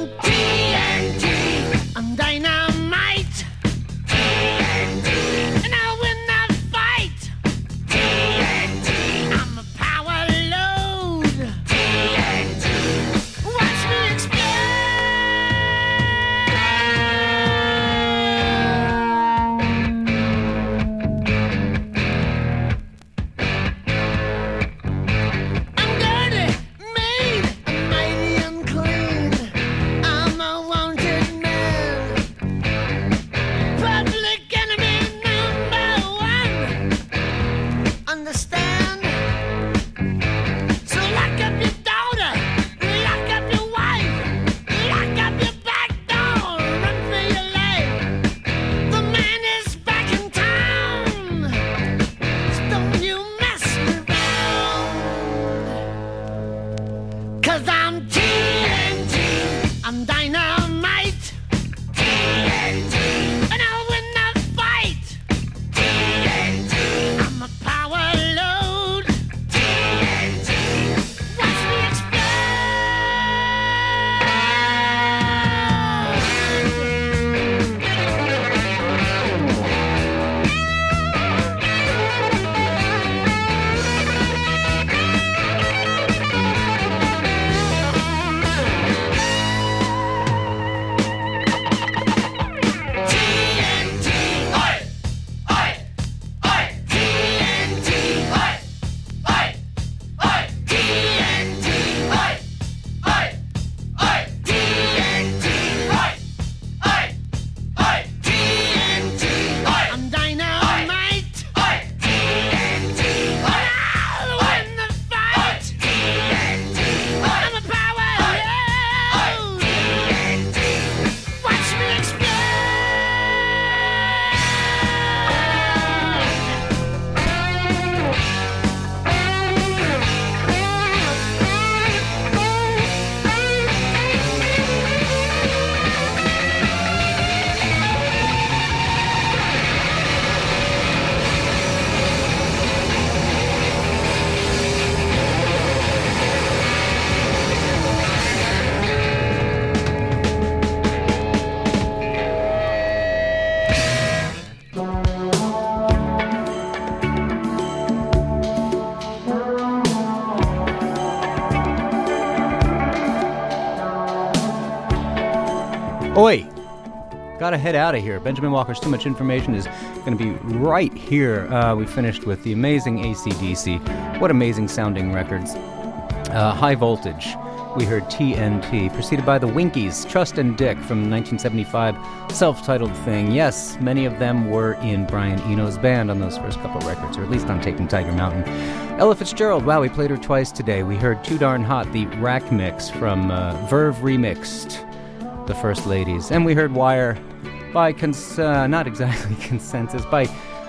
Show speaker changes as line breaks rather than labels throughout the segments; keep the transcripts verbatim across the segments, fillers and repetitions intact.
Oi! Gotta head out of here. Benjamin Walker's Too Much Information is going to be right here. Uh, we finished with the amazing A C D C. What amazing sounding records. Uh, High Voltage. We heard T N T, preceded by the Winkies, Trust and Dick from nineteen seventy-five, self-titled thing. Yes, many of them were in Brian Eno's band on those first couple records, or at least on Taking Tiger Mountain. Ella Fitzgerald, wow, we played her twice today. We heard Too Darn Hot, the Rack mix from uh, Verve Remixed, The First Ladies. And we heard Wire by, cons- uh, not exactly consensus, by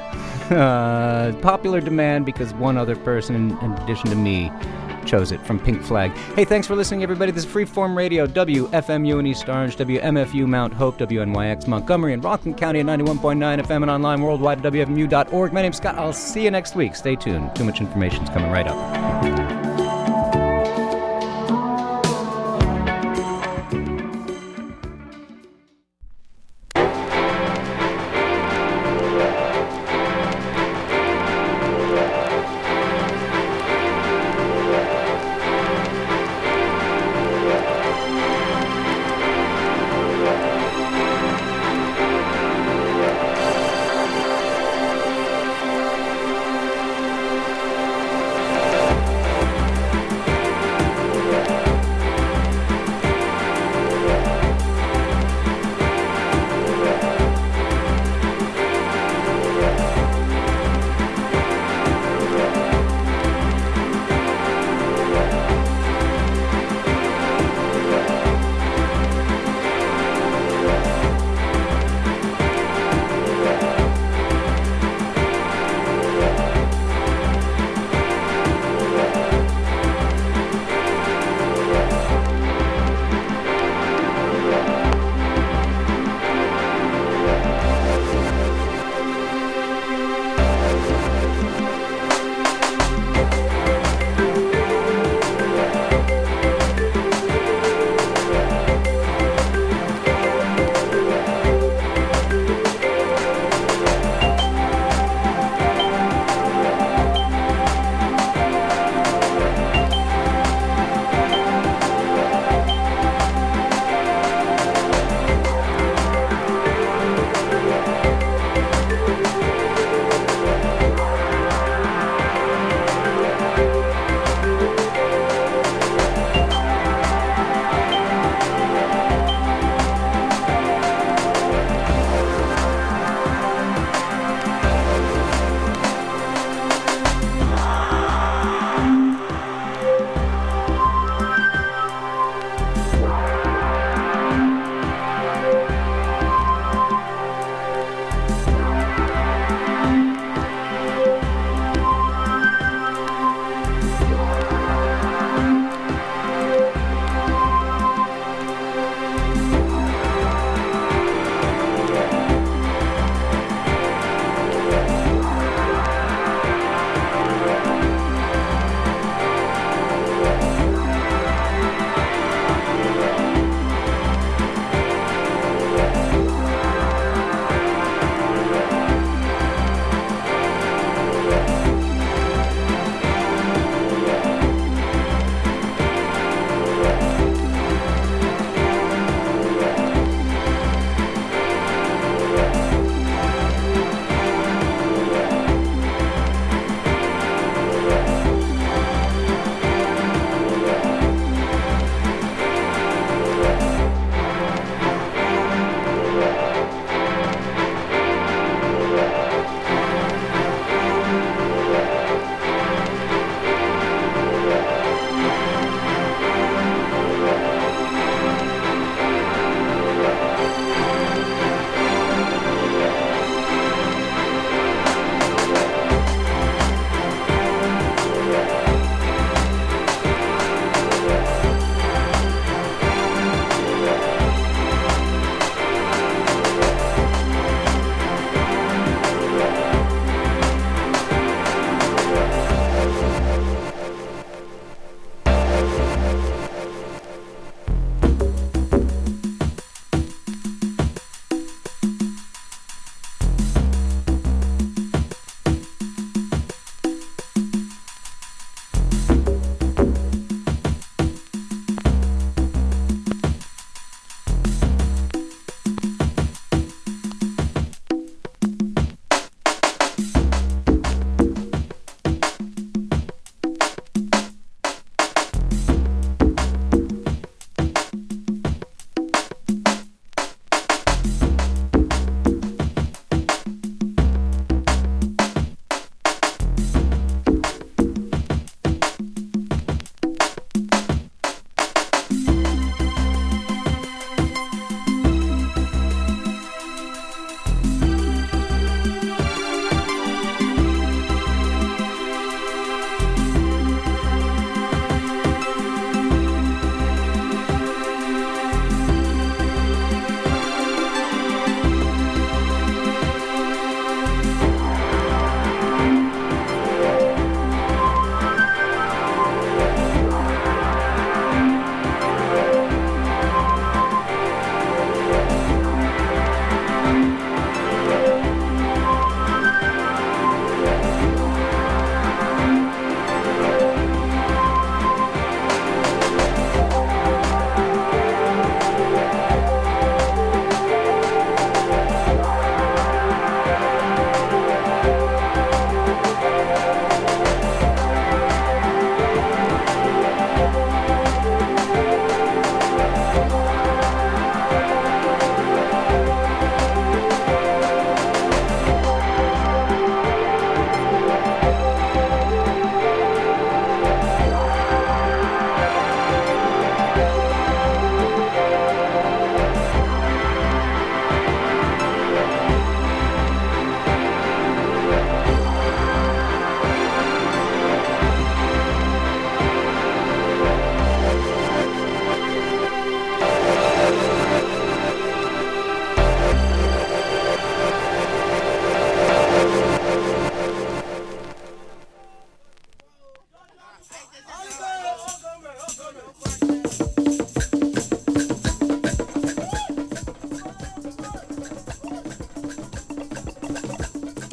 uh, popular demand, because one other person, in, in addition to me, chose it, from Pink Flag. Hey, thanks for listening, everybody. This is Freeform Radio, W F M U in East Orange, W M F U Mount Hope, W N Y X Montgomery, and Rockland County at ninety-one point nine F M and online worldwide at W F M U dot org. My name's Scott. I'll see you next week. Stay tuned. Too Much Information's coming right up.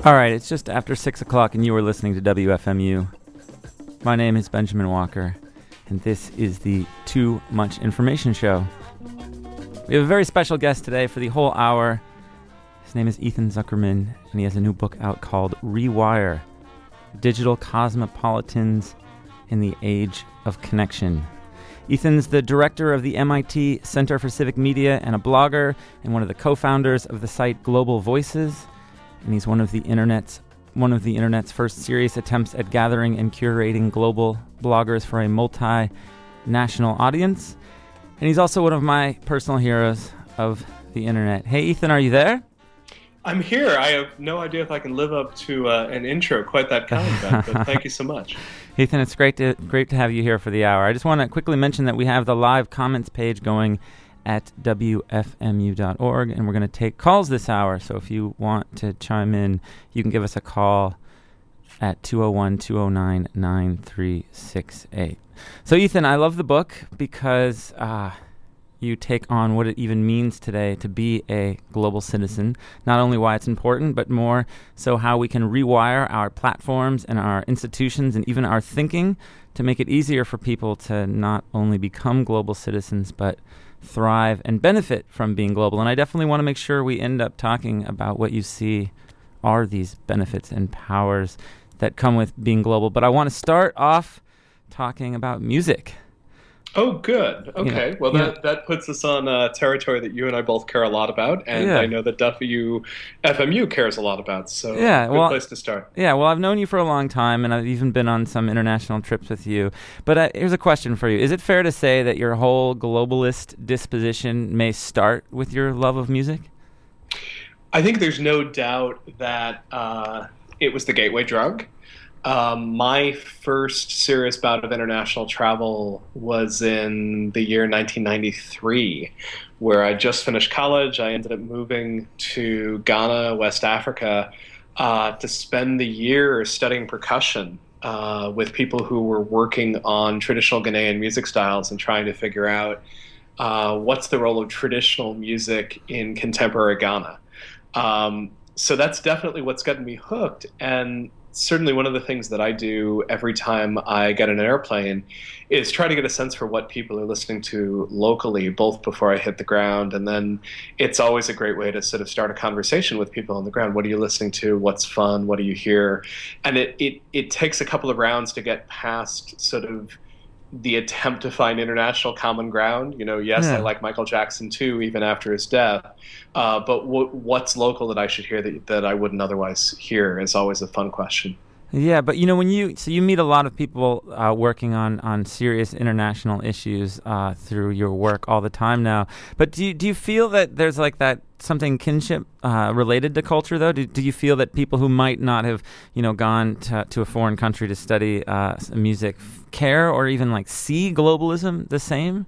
All right, it's just after six o'clock and you are listening to W F M U. My name is Benjamin Walker, and this is the Too Much Information Show. We have a very special guest today for the whole hour. His name is Ethan Zuckerman, and he has a new book out called Rewire, Digital Cosmopolitans in the Age of Connection. Ethan's the director of the M I T Center for Civic Media and a blogger, and one of the co-founders of the site Global Voices. And he's one of the internet's one of the internet's first serious attempts at gathering and curating global bloggers for a multinational audience. And he's also one of my personal heroes of the internet. Hey, Ethan, are you there?
I'm here. I have no idea if I can live up to uh, an intro quite that kind, Ben, but thank you so much.
Ethan, it's great to great to have you here for the hour. I just want to quickly mention that we have the live comments page going at W F M U dot org, and we're going to take calls this hour. So if you want to chime in, you can give us a call at two oh one, two oh nine, nine three six eight. So Ethan, I love the book because uh, you take on what it even means today to be a global citizen. Not only why it's important, but more so how we can rewire our platforms and our institutions and even our thinking to make it easier for people to not only become global citizens, but thrive and benefit from being global. And I definitely want to make sure we end up talking about what you see are these benefits and powers that come with being global. But I want to start off talking about music.
Oh, good. Okay.
Yeah.
Well,
Yeah.
that, that puts us on uh, territory that you and I both care a lot about, and
Yeah.
I know that W F M U cares a lot about, so
Yeah,
good
well-
place to start.
Yeah, well, I've known you for a long time, and I've even been on some international trips with you. But uh, here's a question for you. Is it fair to say that your whole globalist disposition may start with your love of music?
I think there's no doubt that uh, it was the gateway drug. Um, my first serious bout of international travel was in the year nineteen ninety-three, where I just finished college. I ended up moving to Ghana, West Africa, uh, to spend the year studying percussion uh, with people who were working on traditional Ghanaian music styles and trying to figure out uh, what's the role of traditional music in contemporary Ghana. Um, so that's definitely what's gotten me hooked. And certainly one of the things that I do every time I get in an airplane is try to get a sense for what people are listening to locally, both before I hit the ground. And then it's always a great way to sort of start a conversation with people on the ground. What are you listening to? What's fun? What do you hear? And it, it, it takes a couple of rounds to get past sort of the attempt to find international common ground. You know, yes,
Yeah.
I like Michael Jackson too, even after his death. Uh, but w- what's local that I should hear that, that I wouldn't otherwise hear is always a fun question.
Yeah, but you know, when you so you meet a lot of people uh, working on, on serious international issues uh, through your work all the time now. But do you, do you feel that there's like that something kinship uh, related to culture though? Do, do you feel that people who might not have you know gone to, to a foreign country to study uh, music care or even like see globalism the same?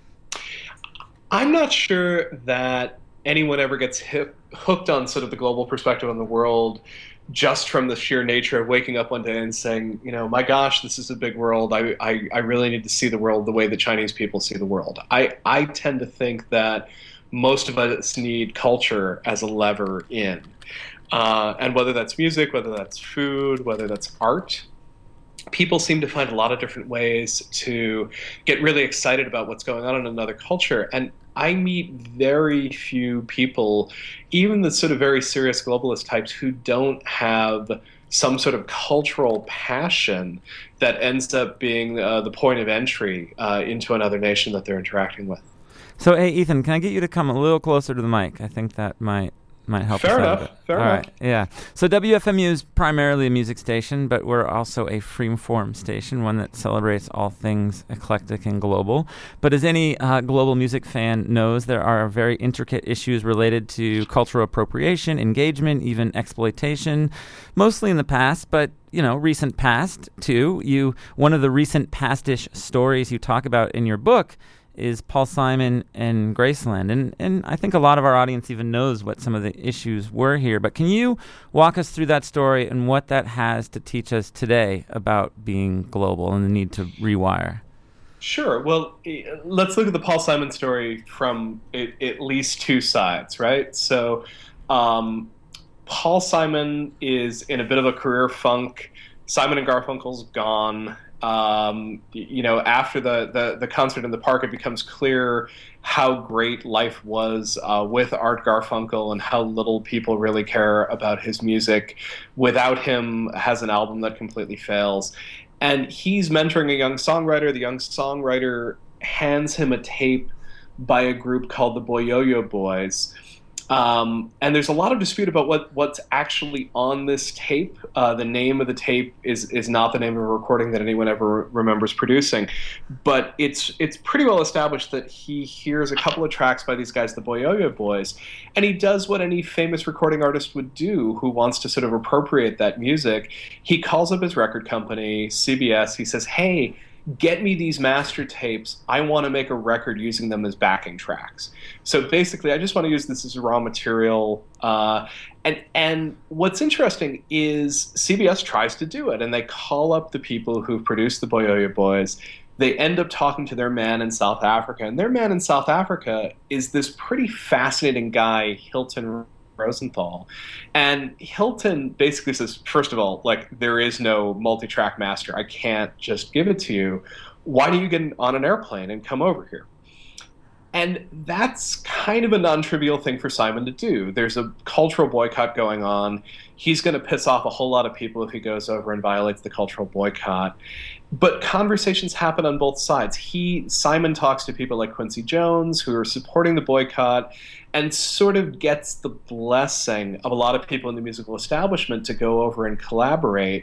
I'm not sure that anyone ever gets hip, hooked on sort of the global perspective on the world just from the sheer nature of waking up one day and saying, you know, my gosh, this is a big world. I, I, I really need to see the world the way the Chinese people see the world. I, I tend to think that most of us need culture as a lever in. Uh, and whether that's music, whether that's food, whether that's art, people seem to find a lot of different ways to get really excited about what's going on in another culture. And I meet very few people, even the sort of very serious globalist types, who don't have some sort of cultural passion that ends up being uh, the point of entry uh, into another nation that they're interacting with.
So, hey, Ethan, can I get you to come a little closer to the mic? I think that might might help
Fair
us out
enough.
a bit.
Fair
All
enough.
right, yeah. So W F M U is primarily a music station, but we're also a free-form station, one that celebrates all things eclectic and global. But as any uh, global music fan knows, there are very intricate issues related to cultural appropriation, engagement, even exploitation, mostly in the past, but you know, recent past too. You one of the recent pastish stories you talk about in your book is Paul Simon and Graceland. And and I think a lot of our audience even knows what some of the issues were here. But can you walk us through that story and what that has to teach us today about being global and the need to rewire?
Sure. Well, let's look at the Paul Simon story from at least two sides, right? So um, Paul Simon is in a bit of a career funk. Simon and Garfunkel's gone. Um, you know, after the, the, the concert in the park, it becomes clear how great life was uh, with Art Garfunkel and how little people really care about his music. Without Him has an album that completely fails. And he's mentoring a young songwriter. The young songwriter hands him a tape by a group called the Boyoyo Boys. Um, and there's a lot of dispute about what, what's actually on this tape. Uh, the name of the tape is is not the name of a recording that anyone ever remembers producing. But it's it's pretty well established that he hears a couple of tracks by these guys, the Boyoyo Boys, and he does what any famous recording artist would do who wants to sort of appropriate that music. He calls up his record company, C B S. He says, hey, get me these master tapes. I want to make a record using them as backing tracks. So basically, I just want to use this as raw material. Uh, and and what's interesting is C B S tries to do it, and they call up the people who produced the Boyoyo Boys. They end up talking to their man in South Africa, and their man in South Africa is this pretty fascinating guy, Hilton Rosenthal. And Hilton basically says, first of all, like, there is no multi-track master. I can't just give it to you. Why don't you get on an airplane and come over here? And that's kind of a non-trivial thing for Simon to do. There's a cultural boycott going on. He's going to piss off a whole lot of people if he goes over and violates the cultural boycott. But conversations happen on both sides. He, Simon talks to people like Quincy Jones, who are supporting the boycott, and sort of gets the blessing of a lot of people in the musical establishment to go over and collaborate.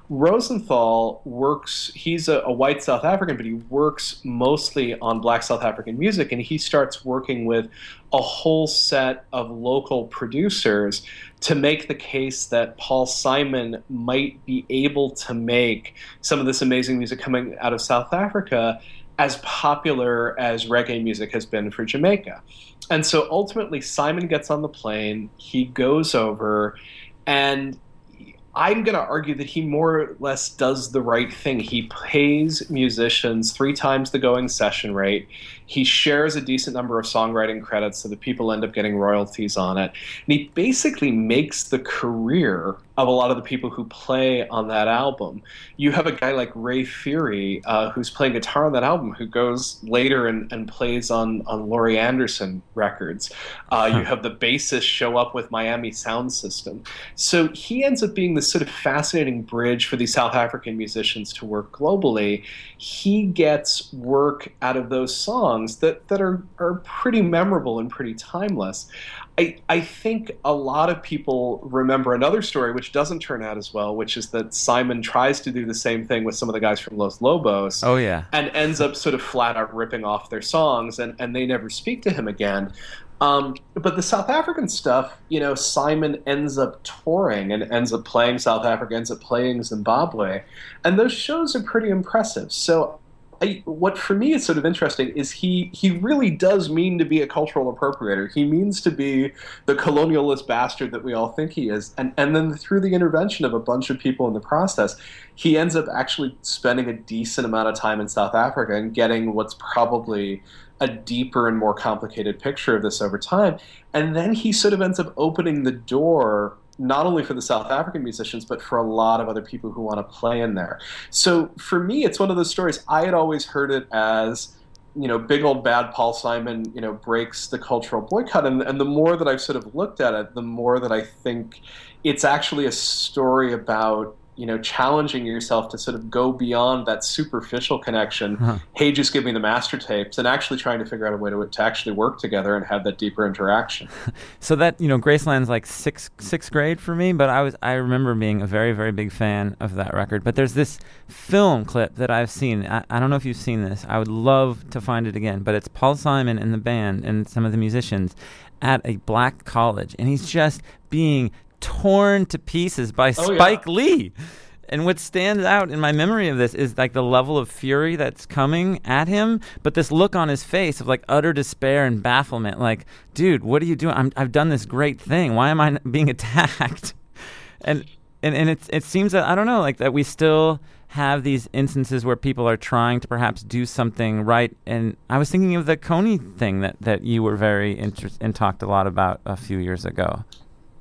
Rosenthal works, he's a, a white South African, but he works mostly on black South African music, and he starts working with a whole set of local producers to make the case that Paul Simon might be able to make some of this amazing music coming out of South Africa as popular as reggae music has been for Jamaica. And so ultimately, Simon gets on the plane, he goes over, and I'm going to argue that he more or less does the right thing. He pays musicians three times the going session rate. He shares a decent number of songwriting credits so that people end up getting royalties on it. And he basically makes the career of a lot of the people who play on that album. You have a guy like Ray Fury, uh, who's playing guitar on that album, who goes later and, and plays on, on Laurie Anderson records. Uh, huh. You have the bassist show up with Miami Sound System. So he ends up being this sort of fascinating bridge for these South African musicians to work globally. He gets work out of those songs that, that are, are pretty memorable and pretty timeless. I, I think a lot of people remember another story which doesn't turn out as well, which is that Simon tries to do the same thing with some of the guys from Los Lobos.
Oh, yeah.
And ends up sort of flat out ripping off their songs, and, and they never speak to him again. Um, but the South African stuff, you know, Simon ends up touring and ends up playing South Africa, ends up playing Zimbabwe. And those shows are pretty impressive. So I, what for me is sort of interesting is he he really does mean to be a cultural appropriator. He means to be the colonialist bastard that we all think he is. And, and then through the intervention of a bunch of people in the process, he ends up actually spending a decent amount of time in South Africa and getting what's probably a deeper and more complicated picture of this over time. And then he sort of ends up opening the door not only for the South African musicians, but for a lot of other people who want to play in there. So for me, it's one of those stories. I had always heard it as, you know, big old bad Paul Simon, you know, breaks the cultural boycott. And, and the more that I've sort of looked at it, the more that I think it's actually a story about, you know, challenging yourself to sort of go beyond that superficial connection. Huh. Hey, just give me the master tapes, and actually trying to figure out a way to, to actually work together and have that deeper interaction.
So that, you know, Graceland's like sixth, sixth grade for me, but I was, I remember being a very, very big fan of that record. But there's this film clip that I've seen. I, I don't know if you've seen this. I would love to find it again, but it's Paul Simon and the band and some of the musicians at a black college, and he's just being torn to pieces by oh, Spike yeah. Lee. And what stands out in my memory of this is like the level of fury that's coming at him, but this look on his face of like utter despair and bafflement. Like, dude, what are you doing? I'm, I've done this great thing. Why am I being attacked? And and and it it seems that, I don't know, like that we still have these instances where people are trying to perhaps do something right. And I was thinking of the Coney thing that, that you were very interested and talked a lot about a few years ago.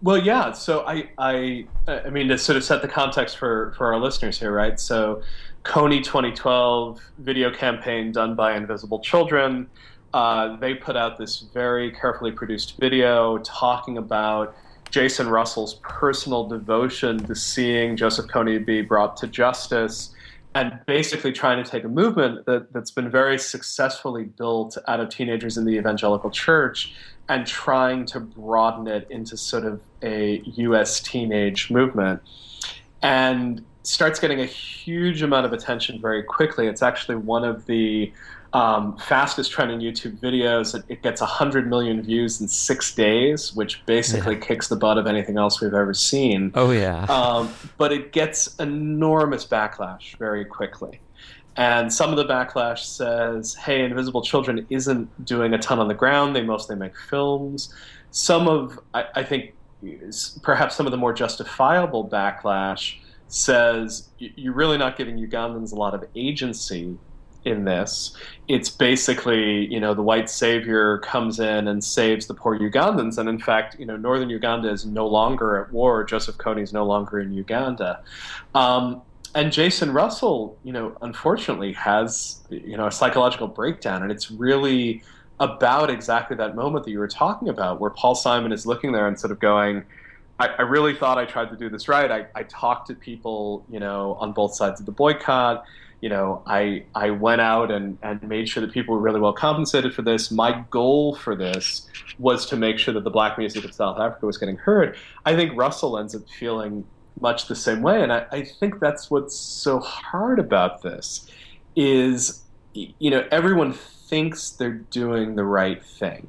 Well, yeah. So I, I, I mean, to sort of set the context for, for our listeners here, right? So, Kony twenty twelve video campaign done by Invisible Children. Uh, they put out this very carefully produced video talking about Jason Russell's personal devotion to seeing Joseph Kony be brought to justice, and basically trying to take a movement that, that's been very successfully built out of teenagers in the evangelical church and trying to broaden it into sort of a U S teenage movement. And starts getting a huge amount of attention very quickly. It's actually one of the um, fastest trending YouTube videos. It, it gets one hundred million views in six days, which basically yeah. kicks the butt of anything else we've ever seen.
Oh, yeah.
Um, but it gets enormous backlash very quickly. And some of the backlash says, hey, Invisible Children isn't doing a ton on the ground. They mostly make films. Some of, I, I think, perhaps some of the more justifiable backlash says you're really not giving Ugandans a lot of agency in this. It's basically, you know, the white savior comes in and saves the poor Ugandans. And in fact, you know, northern Uganda is no longer at war. Joseph Kony is no longer in Uganda. Um, and Jason Russell, you know, unfortunately has, you know, a psychological breakdown. And it's really about exactly that moment that you were talking about, where Paul Simon is looking there and sort of going, I, I really thought I tried to do this right. I, I talked to people, you know, on both sides of the boycott. You know, I I went out and, and made sure that people were really well compensated for this. My goal for this was to make sure that the black music of South Africa was getting heard. I think Russell ends up feeling much the same way. And I, I think that's what's so hard about this is, you know, everyone thinks they're doing the right thing.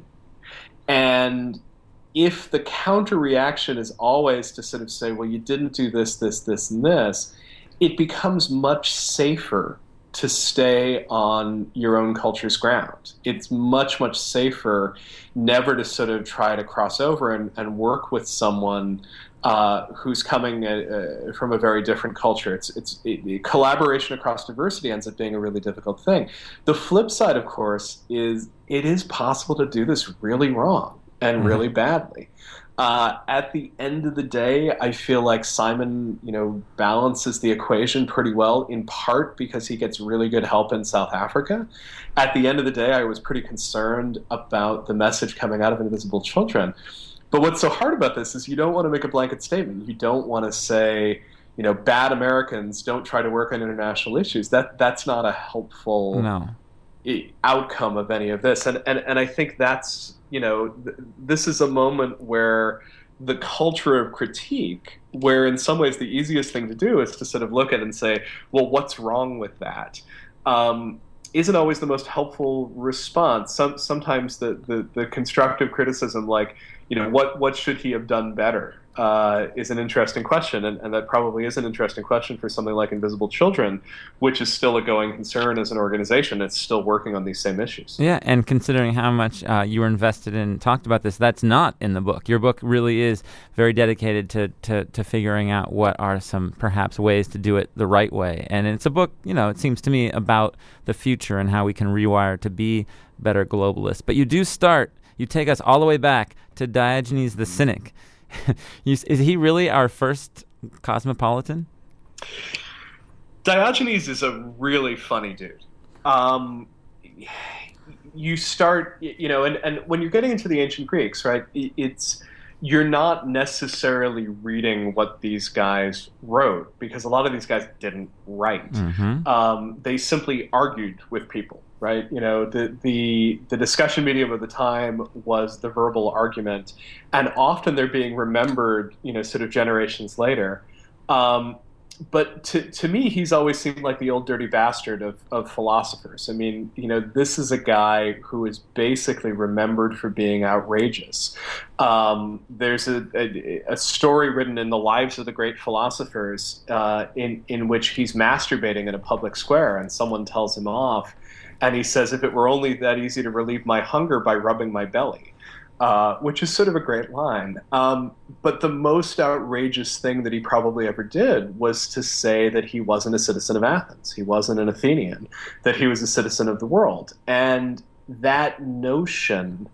And if the counter reaction is always to sort of say, well, you didn't do this, this, this, and this, it becomes much safer to stay on your own culture's ground. It's much, much safer never to sort of try to cross over and, and work with someone uh, who's coming uh, from a very different culture. It's, it's it, collaboration across diversity ends up being a really difficult thing. The flip side, of course, is it is possible to do this really wrong and mm-hmm. really badly. Uh, at the end of the day, I feel like Simon, you know, balances the equation pretty well, in part because he gets really good help in South Africa. At the end of the day, I was pretty concerned about the message coming out of Invisible Children. But what's so hard about this is you don't want to make a blanket statement. You don't want to say, you know, bad Americans don't try to work on international issues. That that's not a helpful
no.
outcome of any of this. And and and I think that's, you know, th- this is a moment where the culture of critique, where in some ways the easiest thing to do is to sort of look at and say, well, what's wrong with that? Um, isn't always the most helpful response. Some, sometimes the, the, the constructive criticism, like, you know, what, what should he have done better, uh, is an interesting question. And, and that probably is an interesting question for something like Invisible Children, which is still a going concern as an organization. It's still working on these same issues.
Yeah, and considering how much uh, you were invested in, talked about this, that's not in the book. Your book really is very dedicated to, to, to figuring out what are some perhaps ways to do it the right way. And it's a book, you know, it seems to me about the future and how we can rewire to be better globalists. But you do start, you take us all the way back to Diogenes the Cynic. you, is he really our first cosmopolitan?
Diogenes is a really funny dude. Um, you start, you know, and, and when you're getting into the ancient Greeks, right, it's, you're not necessarily reading what these guys wrote, because a lot of these guys didn't write.
Mm-hmm.
Um, they simply argued with people, right? You know, the, the, the discussion medium of the time was the verbal argument, and often they're being remembered, you know, sort of generations later. Um, But to to me, he's always seemed like the old dirty bastard of, of philosophers. I mean, you know, this is a guy who is basically remembered for being outrageous. Um, there's a, a, a story written in the Lives of the Great Philosophers uh, in, in which he's masturbating in a public square, and someone tells him off. And he says, if it were only that easy to relieve my hunger by rubbing my belly. Uh, which is sort of a great line. Um, but the most outrageous thing that he probably ever did was to say that he wasn't a citizen of Athens. He wasn't an Athenian, that he was a citizen of the world. And that notion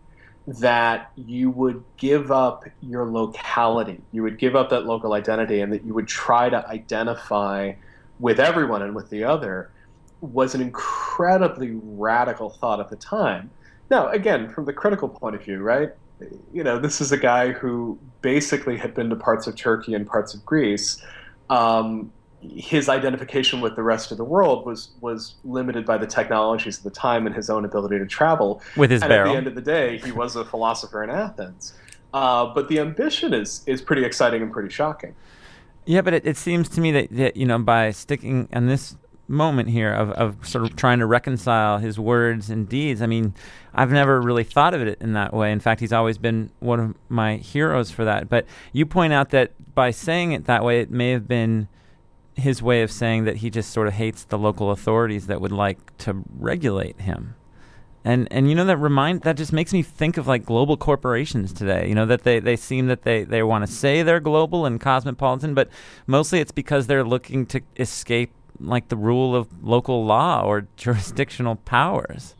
that you would give up your locality, you would give up that local identity, and that you would try to identify with everyone and with the other, was an incredibly radical thought at the time. Now, again, from the critical point of view, right? You know, this is a guy who basically had been to parts of Turkey and parts of Greece. Um, his identification with the rest of the world was was limited by the technologies of the time and his own ability to travel.
With his
and
barrel.
At the end of the day, he was a philosopher in Athens. Uh, but the ambition is is pretty exciting and pretty shocking.
Yeah, but it, it seems to me that, that, you know, by sticking on this moment here of, of sort of trying to reconcile his words and deeds, I mean, I've never really thought of it in that way. In fact, he's always been one of my heroes for that. But you point out that by saying it that way, it may have been his way of saying that he just sort of hates the local authorities that would like to regulate him. And and you know, that remind that just makes me think of like global corporations today, you know, that they, they seem that they, they want to say they're global and cosmopolitan, but mostly it's because they're looking to escape like the rule of local law or jurisdictional powers.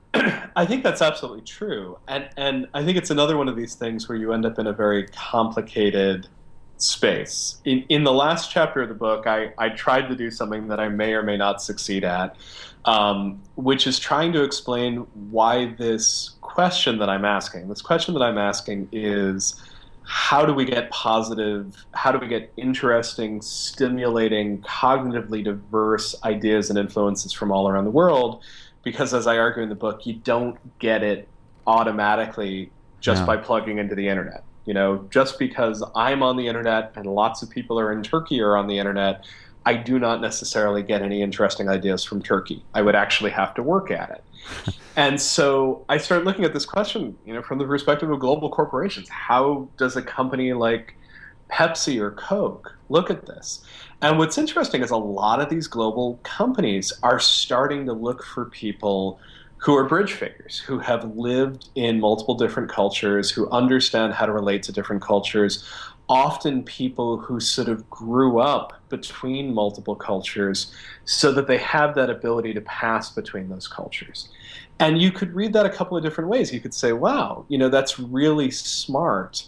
I think that's absolutely true. And and I think it's another one of these things where you end up in a very complicated space. In in the last chapter of the book, I, I tried to do something that I may or may not succeed at, um, which is trying to explain why this question that I'm asking, this question that I'm asking is, how do we get positive, how do we get interesting, stimulating, cognitively diverse ideas and influences from all around the world? Because as I argue in the book, you don't get it automatically just
No.
by plugging into the internet. You know, just because I'm on the internet and lots of people are in Turkey or on the internet, I do not necessarily get any interesting ideas from Turkey. I would actually have to work at it. And so I started looking at this question, you know, from the perspective of global corporations. How does a company like Pepsi or Coke look at this? And what's interesting is a lot of these global companies are starting to look for people who are bridge figures, who have lived in multiple different cultures, who understand how to relate to different cultures, often people who sort of grew up between multiple cultures so that they have that ability to pass between those cultures. And you could read that a couple of different ways. You could say, wow, you know, that's really smart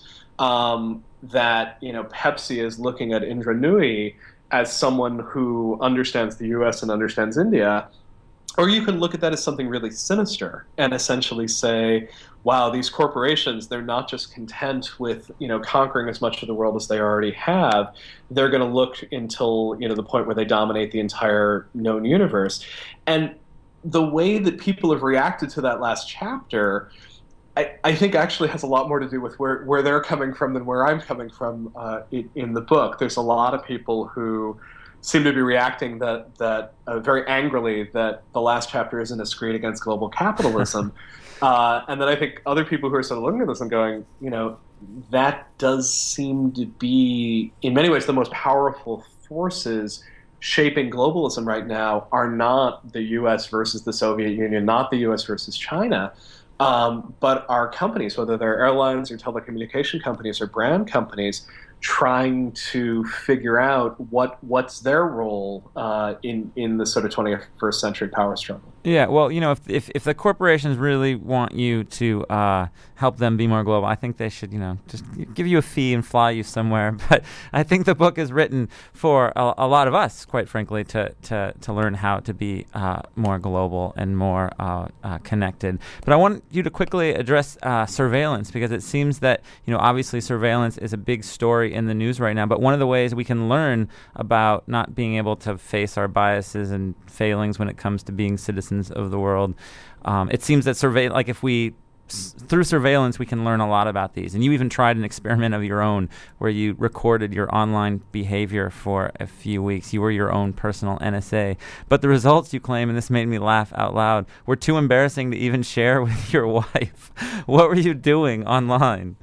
um, that, you know, Pepsi is looking at Indra Nooyi as someone who understands the U S and understands India. Or you can look at that as something really sinister and essentially say, wow, these corporations, they're not just content with, you know, conquering as much of the world as they already have. They're going to look until, you know, the point where they dominate the entire known universe. And the way that people have reacted to that last chapter, I, I think actually has a lot more to do with where, where they're coming from than where I'm coming from uh, in, in the book. There's a lot of people who seem to be reacting that that uh, very angrily that the last chapter isn't a screed against global capitalism, uh, and then I think other people who are sort of looking at this and going, you know, that does seem to be in many ways the most powerful forces shaping globalism right now are not the U S versus the Soviet Union, not the U S versus China, um, but are companies, whether they're airlines or telecommunication companies or brand companies, trying to figure out what what's their role uh, in in the sort of twenty-first century power struggle.
Yeah, well, you know, if if, if the corporations really want you to uh, help them be more global, I think they should, you know, just give you a fee and fly you somewhere. But I think the book is written for a, a lot of us, quite frankly, to to, to learn how to be uh, more global and more uh, uh, connected. But I want you to quickly address uh, surveillance, because it seems that, you know, obviously surveillance is a big story in the news right now. But one of the ways we can learn about not being able to face our biases and failings when it comes to being citizens of the world, um, it seems that survey, like if we s- through surveillance we can learn a lot about these. And you even tried an experiment of your own where you recorded your online behavior for a few weeks. You were your own personal N S A, but the results, you claim, and this made me laugh out loud, were too embarrassing to even share with your wife. What were you doing online?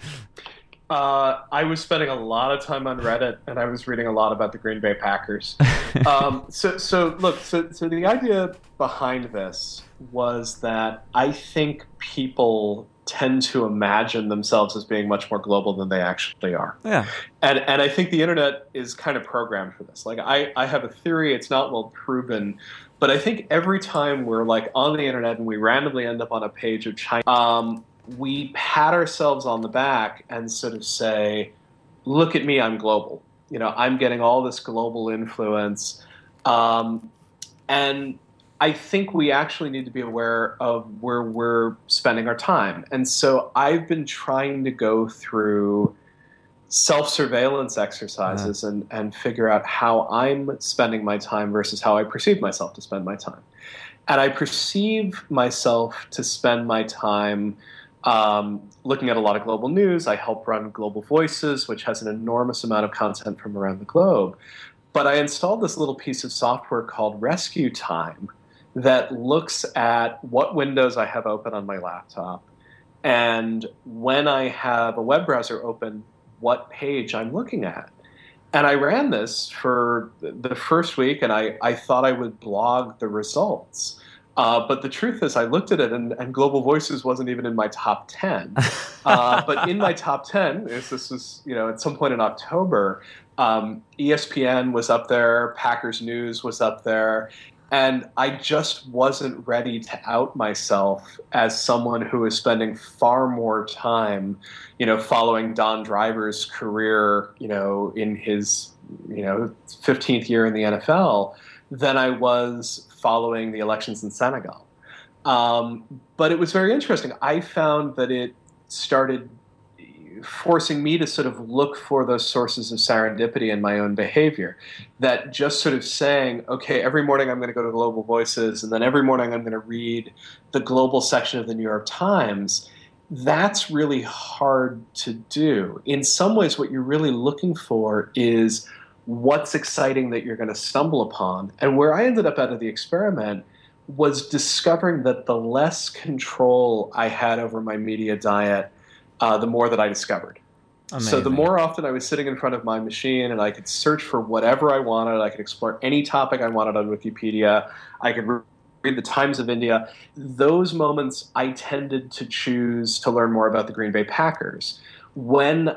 Uh, I was spending a lot of time on Reddit, and I was reading a lot about the Green Bay Packers. um, so, so look, so, so the idea behind this was that I think people tend to imagine themselves as being much more global than they actually are.
Yeah.
And and I think the internet is kind of programmed for this. Like I, I have a theory, it's not well proven, but I think every time we're like on the internet and we randomly end up on a page of China, um, we pat ourselves on the back and sort of say, look at me, I'm global. You know, I'm getting all this global influence. Um, and I think we actually need to be aware of where we're spending our time. And so I've been trying to go through self-surveillance exercises uh-huh. and, and figure out how I'm spending my time versus how I perceive myself to spend my time. And I perceive myself to spend my time um, looking at a lot of global news. I help run Global Voices, which has an enormous amount of content from around the globe. But I installed this little piece of software called Rescue Time that looks at what windows I have open on my laptop. And when I have a web browser open, what page I'm looking at. And I ran this for the first week, and I, I thought I would blog the results. Uh, but the truth is, I looked at it, and, and Global Voices wasn't even in my top ten. Uh, but in my top ten, this was, you know, at some point in October, um, E S P N was up there, Packers News was up there, and I just wasn't ready to out myself as someone who is spending far more time, you know, following Don Driver's career, you know, in his, you know, fifteenth year in the N F L than I was following the elections in Senegal. Um, but it was very interesting. I found that it started forcing me to sort of look for those sources of serendipity in my own behavior. That just sort of saying, okay, every morning I'm going to go to Global Voices, and then every morning I'm going to read the global section of the New York Times, that's really hard to do. In some ways, what you're really looking for is what's exciting that you're going to stumble upon. And where I ended up out of the experiment was discovering that the less control I had over my media diet, Uh, the more that I discovered. Amazing. So the more often I was sitting in front of my machine and I could search for whatever I wanted, I could explore any topic I wanted on Wikipedia, I could re- read the Times of India, those moments I tended to choose to learn more about the Green Bay Packers. When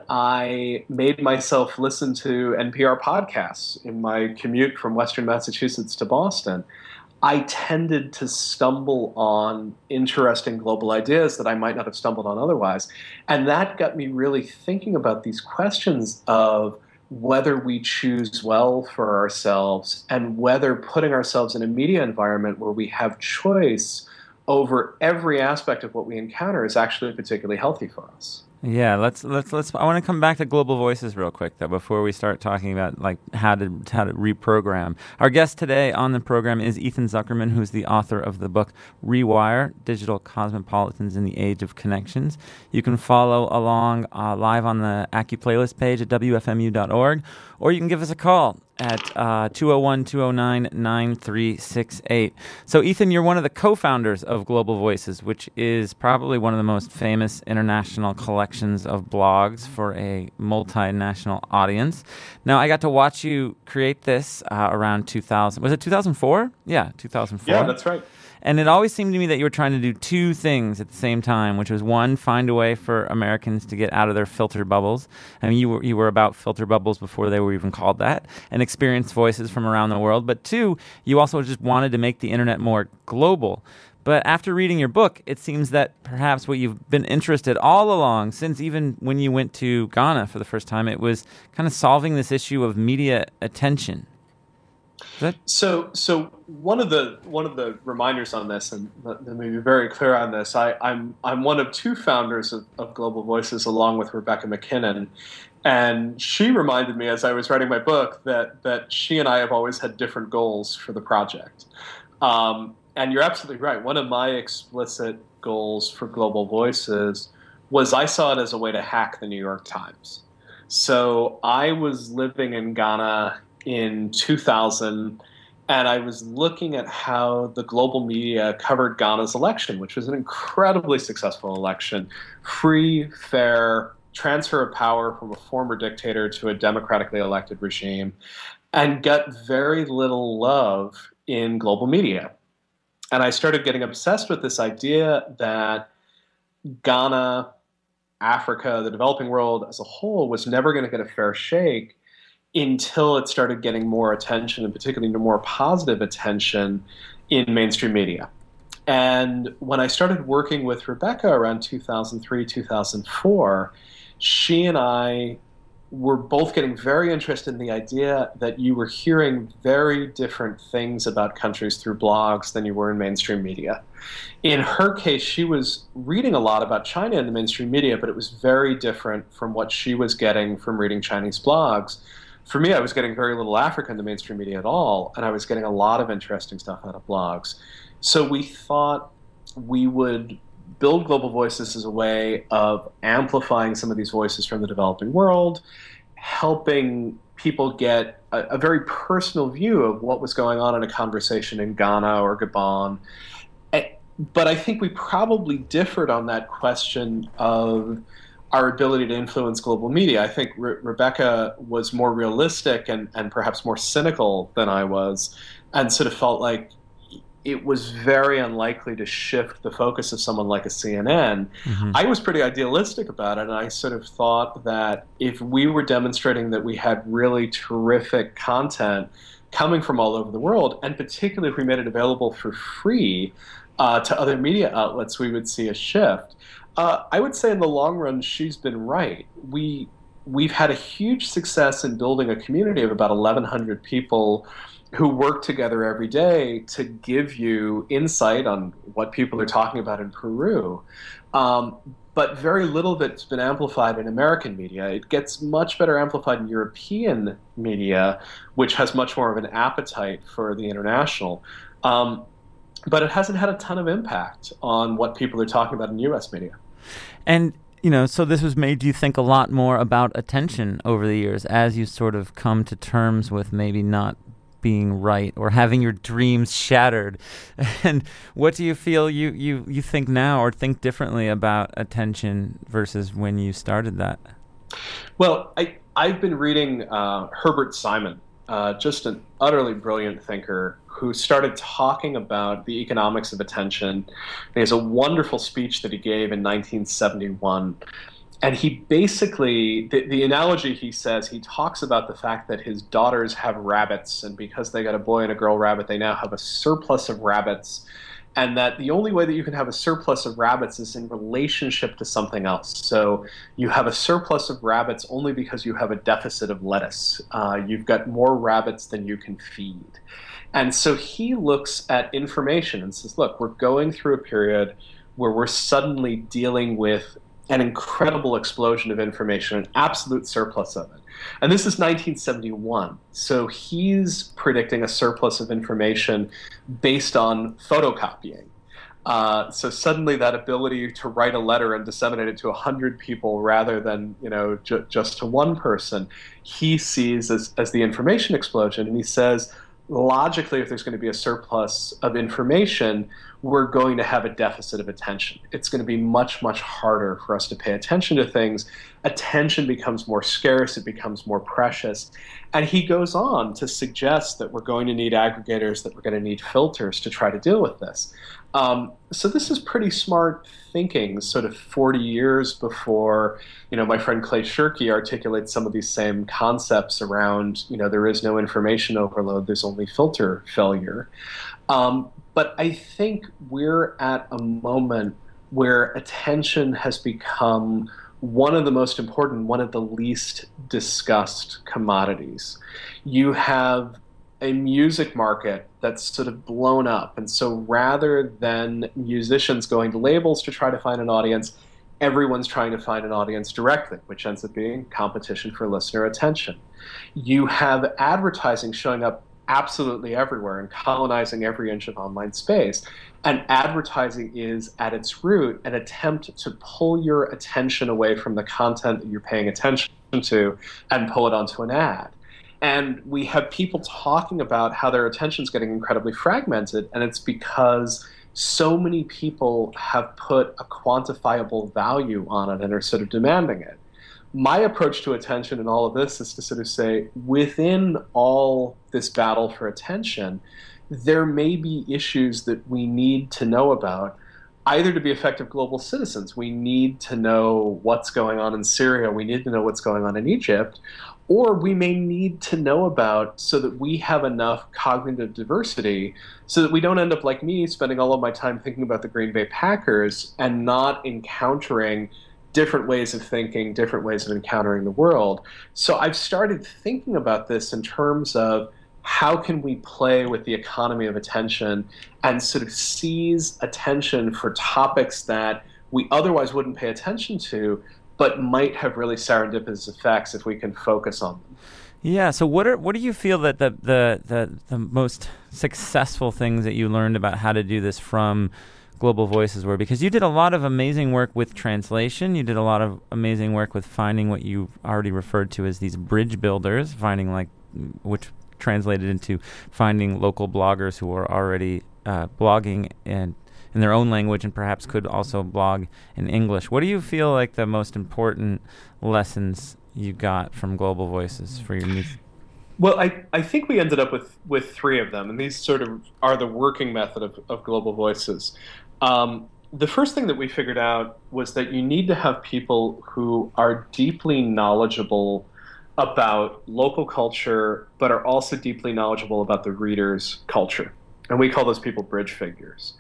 I made myself listen to N P R podcasts in my commute from Western Massachusetts to Boston, I tended to stumble on interesting global ideas that I might not have stumbled on otherwise. And that got me really thinking about these questions of whether we choose well for ourselves and whether putting ourselves in a media environment where we have choice over every aspect of what we encounter is actually particularly healthy for us.
Yeah, let's let's let's. I want to come back to Global Voices real quick, though, before we start talking about like how to how to reprogram. Our guest today on the program is Ethan Zuckerman, who's the author of the book Rewire: Digital Cosmopolitans in the Age of Connections. You can follow along uh, live on the Accu Playlist page at W F M U dot org, or you can give us a call at uh, two oh one, two oh nine, nine three six eight. So, Ethan, you're one of the co-founders of Global Voices, which is probably one of the most famous international collections of blogs for a multinational audience. Now, I got to watch you create this uh, around two thousand. Was it two thousand four? Yeah, two thousand four.
Yeah, that's right.
And it always seemed to me that you were trying to do two things at the same time, which was one, find a way for Americans to get out of their filter bubbles. I mean, you were you were about filter bubbles before they were even called that, and experience voices from around the world. But two, you also just wanted to make the internet more global. But after reading your book, it seems that perhaps what you've been interested all along, since even when you went to Ghana for the first time, it was kind of solving this issue of media attention. That-
So, so one of the one of the reminders on this, and let me be very clear on this, I, I'm I'm one of two founders of, of Global Voices, along with Rebecca McKinnon, and she reminded me as I was writing my book that that she and I have always had different goals for the project. Um, and you're absolutely right. One of my explicit goals for Global Voices was I saw it as a way to hack the New York Times. So I was living in Ghana in two thousand, and I was looking at how the global media covered Ghana's election, which was an incredibly successful election, free, fair, transfer of power from a former dictator to a democratically elected regime, and got very little love in global media. And I started getting obsessed with this idea that Ghana, Africa, the developing world as a whole was never going to get a fair shake until it started getting more attention, and particularly more positive attention in mainstream media. And when I started working with Rebecca around two thousand three, two thousand four, she and I were both getting very interested in the idea that you were hearing very different things about countries through blogs than you were in mainstream media. In her case, she was reading a lot about China in the mainstream media, but it was very different from what she was getting from reading Chinese blogs. For me, I was getting very little Africa in the mainstream media at all, and I was getting a lot of interesting stuff out of blogs. So we thought we would build Global Voices as a way of amplifying some of these voices from the developing world, helping people get a, a very personal view of what was going on in a conversation in Ghana or Gabon. But I think we probably differed on that question of our ability to influence global media. I think Re- Rebecca was more realistic and, and perhaps more cynical than I was, and sort of felt like it was very unlikely to shift the focus of someone like a C N N. Mm-hmm. I was pretty idealistic about it, and I sort of thought that if we were demonstrating that we had really terrific content coming from all over the world, and particularly if we made it available for free uh, to other media outlets, we would see a shift. Uh, I would say in the long run, she's been right. We, we've had a huge success in building a community of about eleven hundred people who work together every day to give you insight on what people are talking about in Peru. Um, but very little of it's been amplified in American media. It gets much better amplified in European media, which has much more of an appetite for the international. Um, but it hasn't had a ton of impact on what people are talking about in U S media.
And you know, so this has made you think a lot more about attention over the years as you sort of come to terms with maybe not being right or having your dreams shattered. And what do you feel you, you, you think now or think differently about attention versus when you started that?
Well, I, I've been reading uh, Herbert Simon, uh, just an utterly brilliant thinker who started talking about the economics of attention. And he has a wonderful speech that he gave in nineteen seventy-one. And he basically, the, the analogy he says, he talks about the fact that his daughters have rabbits, and because they got a boy and a girl rabbit, they now have a surplus of rabbits, and that the only way that you can have a surplus of rabbits is in relationship to something else. So you have a surplus of rabbits only because you have a deficit of lettuce. Uh, you've got more rabbits than you can feed. And so he looks at information and says, look, we're going through a period where we're suddenly dealing with an incredible explosion of information, an absolute surplus of it. And this is nineteen seventy-one. So he's predicting a surplus of information based on photocopying. Uh, so suddenly that ability to write a letter and disseminate it to one hundred people rather than, you know, ju- just to one person, he sees as, as the information explosion. And he says, logically, if there's going to be a surplus of information, we're going to have a deficit of attention. It's going to be much, much harder for us to pay attention to things. Attention becomes more scarce, it becomes more precious. And he goes on to suggest that we're going to need aggregators, that we're going to need filters to try to deal with this. Um, so this is pretty smart thinking, sort of forty years before, you know, my friend Clay Shirky articulates some of these same concepts around, you know, there is no information overload, there's only filter failure. Um, but I think we're at a moment where attention has become one of the most important, one of the least discussed commodities. You have a music market that's sort of blown up. And so rather than musicians going to labels to try to find an audience, everyone's trying to find an audience directly, which ends up being competition for listener attention. You have advertising showing up absolutely everywhere and colonizing every inch of online space. And advertising is, at its root, an attempt to pull your attention away from the content that you're paying attention to and pull it onto an ad. And we have people talking about how their attention is getting incredibly fragmented, and it's because so many people have put a quantifiable value on it and are sort of demanding it. My approach to attention in all of this is to sort of say, within all this battle for attention, there may be issues that we need to know about, either to be effective global citizens, we need to know what's going on in Syria, we need to know what's going on in Egypt, or we may need to know about so that we have enough cognitive diversity so that we don't end up like me spending all of my time thinking about the Green Bay Packers and not encountering different ways of thinking, different ways of encountering the world. So I've started thinking about this in terms of how can we play with the economy of attention and sort of seize attention for topics that we otherwise wouldn't pay attention to, but might have really serendipitous effects if we can focus on them.
Yeah. So, what are what do you feel that the the the, the most successful things that you learned about how to do this from Global Voices were? Because you did a lot of amazing work with translation. You did a lot of amazing work with finding what you already referred to as these bridge builders, finding like which translated into finding local bloggers who are already uh, blogging and in their own language and perhaps could also blog in English. What do you feel like the most important lessons you got from Global Voices for your new?
Well, I, I think we ended up with, with three of them, and these sort of are the working method of, of Global Voices. Um, the first thing that we figured out was that you need to have people who are deeply knowledgeable about local culture, but are also deeply knowledgeable about the reader's culture. And we call those people bridge figures.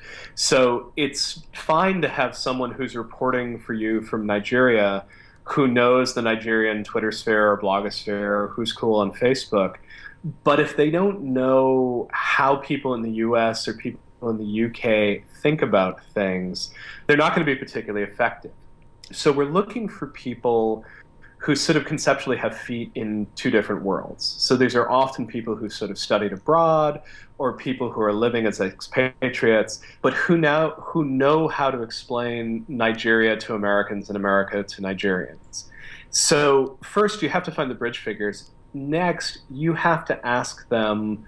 So it's fine to have someone who's reporting for you from Nigeria who knows the Nigerian Twitter sphere or blogosphere, or who's cool on Facebook. But if they don't know how people in the U S or people in the U K think about things, they're not going to be particularly effective. So we're looking for people who sort of conceptually have feet in two different worlds. So these are often people who sort of studied abroad or people who are living as expatriates, but who now who know how to explain Nigeria to Americans and America to Nigerians. So first you have to find the bridge figures. Next, you have to ask them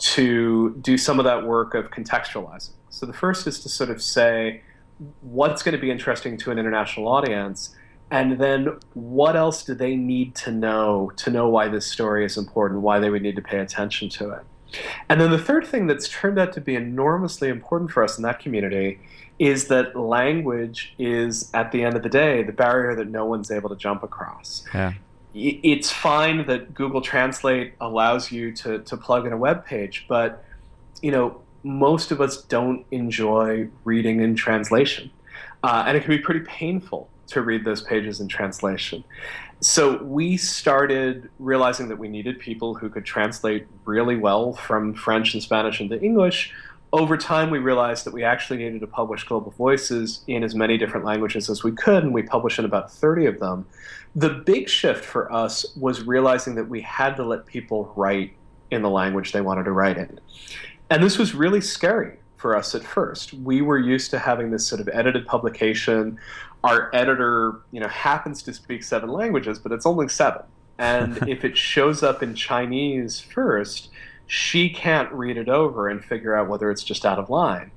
to do some of that work of contextualizing. So the first is to sort of say, what's going to be interesting to an international audience? And then what else do they need to know to know why this story is important, why they would need to pay attention to it? And then the third thing that's turned out to be enormously important for us in that community is that language is, at the end of the day, the barrier that no one's able to jump across.
Yeah.
It's fine that Google Translate allows you to, to plug in a web page, but you know, most of us don't enjoy reading in translation. Uh, and it can be pretty painful to read those pages in translation. So we started realizing that we needed people who could translate really well from French and Spanish into English. Over time, we realized that we actually needed to publish Global Voices in as many different languages as we could, and we publish in about thirty of them. The big shift for us was realizing that we had to let people write in the language they wanted to write in. And this was really scary for us at first. We were used to having this sort of edited publication. Our editor, you know, happens to speak seven languages, but it's only seven. And if it shows up in Chinese first, she can't read it over and figure out whether it's just out of line.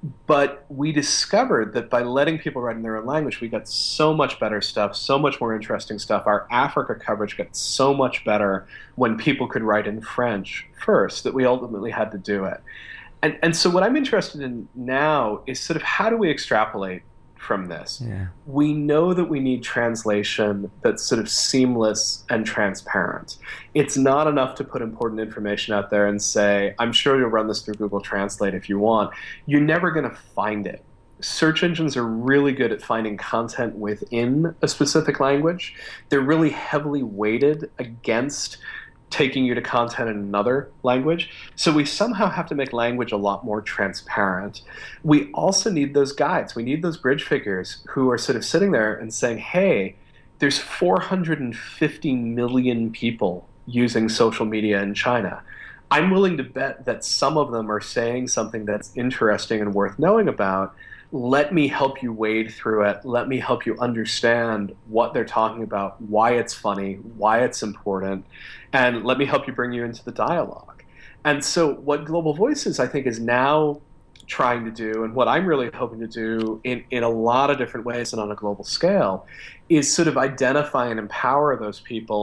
But we discovered that by letting people write in their own language, we got so much better stuff, so much more interesting stuff. Our Africa coverage got so much better when people could write in French first that we ultimately had to do it. And, and so what I'm interested in now is sort of how do we extrapolate from this?
Yeah.
We know that we need translation that's sort of seamless and transparent. It's not enough to put important information out there and say, I'm sure you'll run this through Google Translate if you want. You're never going to find it. Search engines are really good at finding content within a specific language. They're really heavily weighted against taking you to content in another language. So we somehow have to make language a lot more transparent. We also need those guides. We need those bridge figures who are sort of sitting there and saying, hey, there's four hundred fifty million people using social media in China. I'm willing to bet that some of them are saying something that's interesting and worth knowing about. Let me help you wade through it. Let me help you understand what they're talking about, why it's funny, why it's important, and let me help you bring you into the dialogue. And so what Global Voices, I think, is now trying to do, and what I'm really hoping to do in, in a lot of different ways and on a global scale, is sort of identify and empower those people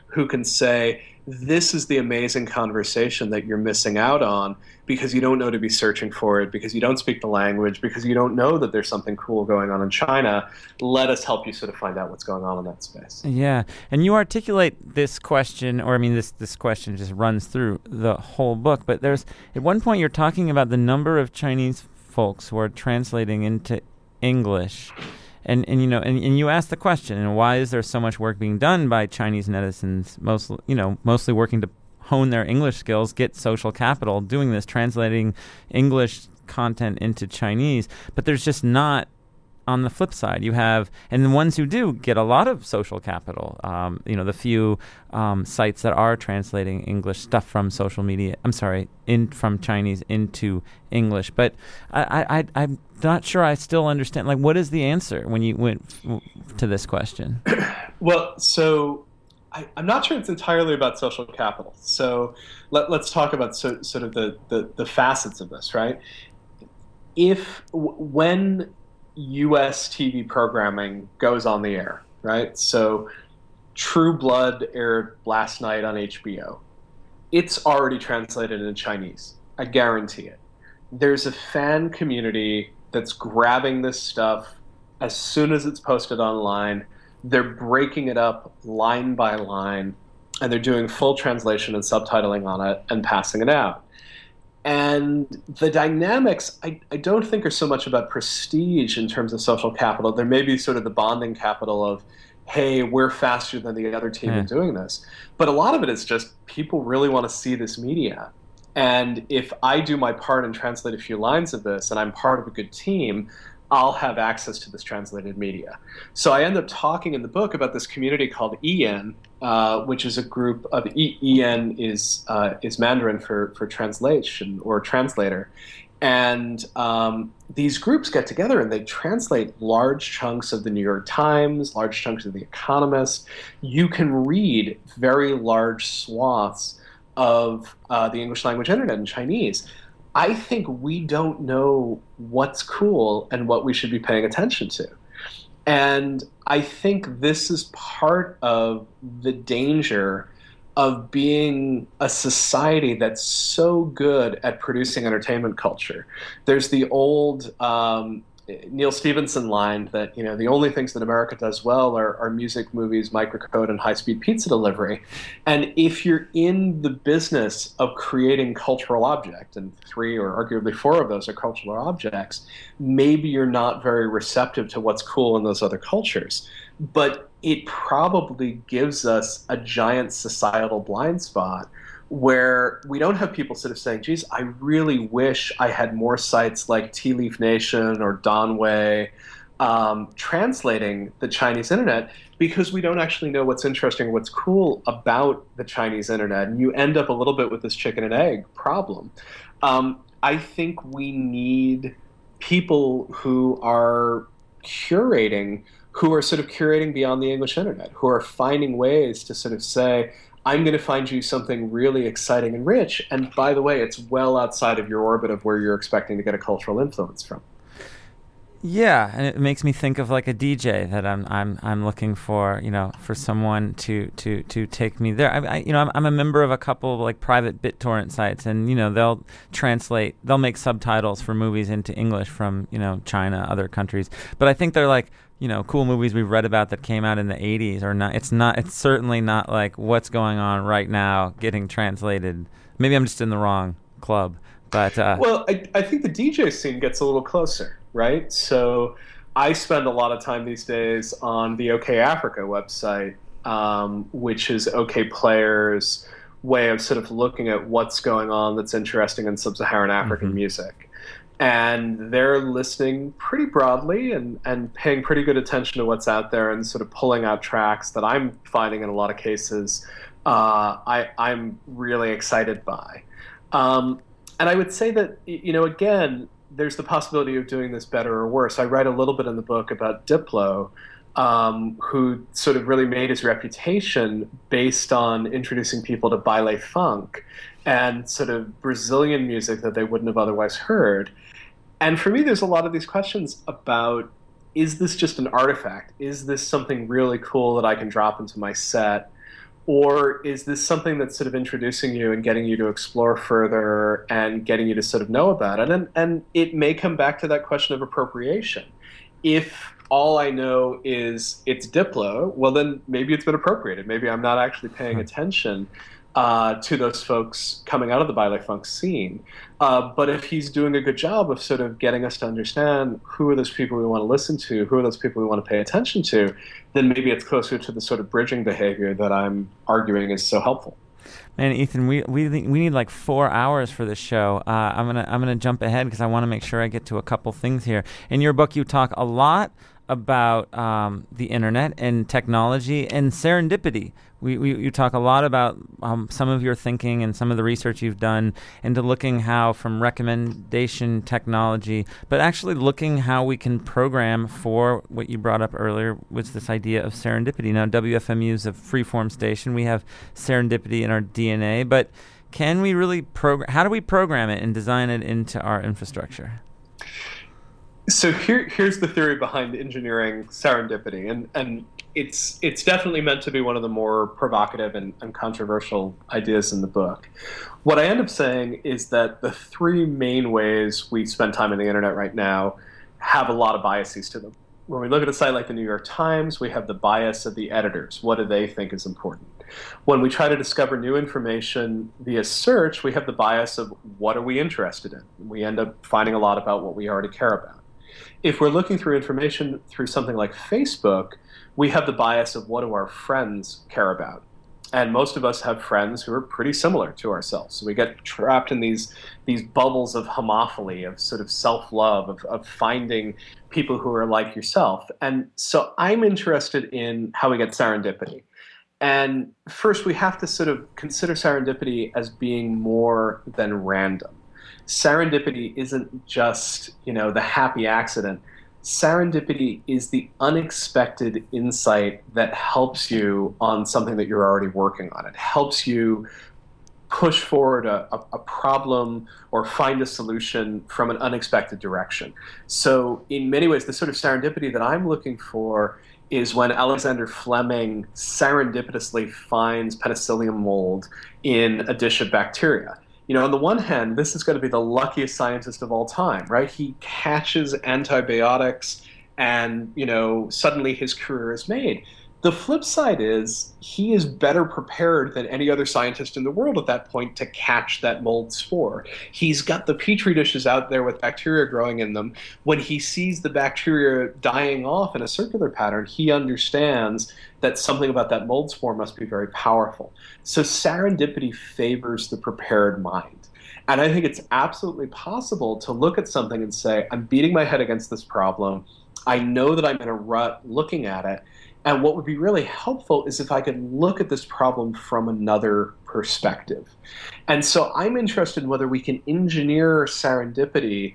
who can say, this is the amazing conversation that you're missing out on because you don't know to be searching for it, because you don't speak the language, because you don't know that there's something cool going on in China. Let us help you sort of find out what's going on in that space.
Yeah, and you articulate this question, or I mean, this this question just runs through the whole book, but there's, at one point you're talking about the number of Chinese folks who are translating into English. And, and you know, and, and you ask the question, and why is there so much work being done by Chinese netizens, mostly, you know, mostly working to hone their English skills, get social capital, doing this, translating English content into Chinese. But there's just not, on the flip side, you have, and the ones who do get a lot of social capital, um, you know, the few um, sites that are translating English stuff from social media, I'm sorry, in from Chinese into English. But I, I, I'm not sure I still understand, like, what is the answer when you went f- to this question?
Well, so I, I'm not sure it's entirely about social capital. So let, let's talk about so, sort of the, the, the facets of this, right? If, w- when U S T V programming goes on the air, right? So True Blood aired last night on H B O. It's already translated into Chinese. I guarantee it. There's a fan community that's grabbing this stuff as soon as it's posted online. They're breaking it up line by line, and they're doing full translation and subtitling on it and passing it out. And the dynamics, I, I don't think are so much about prestige in terms of social capital. There may be sort of the bonding capital of, hey, we're faster than the other team
yeah.
in doing this. But a lot of it is just people really want to see this media. And if I do my part and translate a few lines of this, and I'm part of a good team, I'll have access to this translated media. So I end up talking in the book about this community called E N, uh, which is a group of e- EN is uh, is Mandarin for for translation or translator, and um, these groups get together and they translate large chunks of the New York Times, large chunks of The Economist. You can read very large swaths of uh, the English language internet in Chinese. I think we don't know what's cool and what we should be paying attention to. And I think this is part of the danger of being a society that's so good at producing entertainment culture. There's the old um, Neil Stephenson line that, you know, the only things that America does well are, are music, movies, microcode, and high-speed pizza delivery. And if you're in the business of creating cultural objects, and three or arguably four of those are cultural objects, maybe you're not very receptive to what's cool in those other cultures. But it probably gives us a giant societal blind spot where we don't have people sort of saying, geez, I really wish I had more sites like Tea Leaf Nation or Donway um, translating the Chinese internet, because we don't actually know what's interesting, what's cool about the Chinese internet. And you end up a little bit with this chicken and egg problem. Um, I think we need people who are curating, who are sort of curating beyond the English internet, who are finding ways to sort of say, I'm going to find you something really exciting and rich. And by the way, it's well outside of your orbit of where you're expecting to get a cultural influence from.
Yeah, and it makes me think of like a D J that I'm I'm I'm looking for, you know, for someone to to to take me there. I, I you know I'm, I'm a member of a couple of like private BitTorrent sites, and you know they'll translate, they'll make subtitles for movies into English from, you know, China, other countries. But I think they're like, you know, cool movies we've read about that came out in the eighties or not. It's not. It's certainly not like what's going on right now getting translated. Maybe I'm just in the wrong club. But uh,
well, I, I think the D J scene gets a little closer, right? So I spend a lot of time these days on the OK Africa website, um, which is OK Player's way of sort of looking at what's going on that's interesting in sub-Saharan African mm-hmm. music. And they're listening pretty broadly and, and paying pretty good attention to what's out there and sort of pulling out tracks that I'm finding in a lot of cases uh, I, I'm really excited by. Um, and I would say that, you know, again, there's the possibility of doing this better or worse. I write a little bit in the book about Diplo, um, who sort of really made his reputation based on introducing people to baile funk and sort of Brazilian music that they wouldn't have otherwise heard. And for me, there's a lot of these questions about, is this just an artifact? Is this something really cool that I can drop into my set? Or is this something that's sort of introducing you and getting you to explore further and getting you to sort of know about it? And, and it may come back to that question of appropriation. If all I know is it's Diplo, well, then maybe it's been appropriated. Maybe I'm not actually paying attention uh, to those folks coming out of the Baile Funk scene. Uh, but if he's doing a good job of sort of getting us to understand who are those people we want to listen to, who are those people we want to pay attention to, then maybe it's closer to the sort of bridging behavior that I'm arguing is so helpful.
Man, Ethan, we we we need like four hours for this show. Uh, I'm gonna I'm gonna jump ahead because I want to make sure I get to a couple things here. In your book, you talk a lot about um, the internet and technology and serendipity. We, we you talk a lot about um, some of your thinking and some of the research you've done into looking how from recommendation technology, but actually looking how we can program for what you brought up earlier was this idea of serendipity. Now, W F M U is a freeform station. We have serendipity in our D N A, but can we really program? How do we program it and design it into our infrastructure?
So here, here's the theory behind engineering serendipity, and, and it's it's definitely meant to be one of the more provocative and, and controversial ideas in the book. What I end up saying is that the three main ways we spend time on the internet right now have a lot of biases to them. When we look at a site like the New York Times, we have the bias of the editors. What do they think is important? When we try to discover new information via search, we have the bias of what are we interested in? We end up finding a lot about what we already care about. If we're looking through information through something like Facebook, we have the bias of what do our friends care about. And most of us have friends who are pretty similar to ourselves. So we get trapped in these these bubbles of homophily, of sort of self-love, of, of finding people who are like yourself. And so I'm interested in how we get serendipity. And first, we have to sort of consider serendipity as being more than random. Serendipity isn't just, you know, the happy accident. Serendipity is the unexpected insight that helps you on something that you're already working on. It helps you push forward a, a, a problem or find a solution from an unexpected direction. So in many ways, the sort of serendipity that I'm looking for is when Alexander Fleming serendipitously finds penicillium mold in a dish of bacteria. You know, on the one hand, this is going to be the luckiest scientist of all time, right? He catches antibiotics and, you know, suddenly his career is made. The flip side is he is better prepared than any other scientist in the world at that point to catch that mold spore. He's got the petri dishes out there with bacteria growing in them. When he sees the bacteria dying off in a circular pattern, he understands that something about that mold spore must be very powerful. So serendipity favors the prepared mind. And I think it's absolutely possible to look at something and say, I'm beating my head against this problem. I know that I'm in a rut looking at it. And what would be really helpful is if I could look at this problem from another perspective. And so I'm interested in whether we can engineer serendipity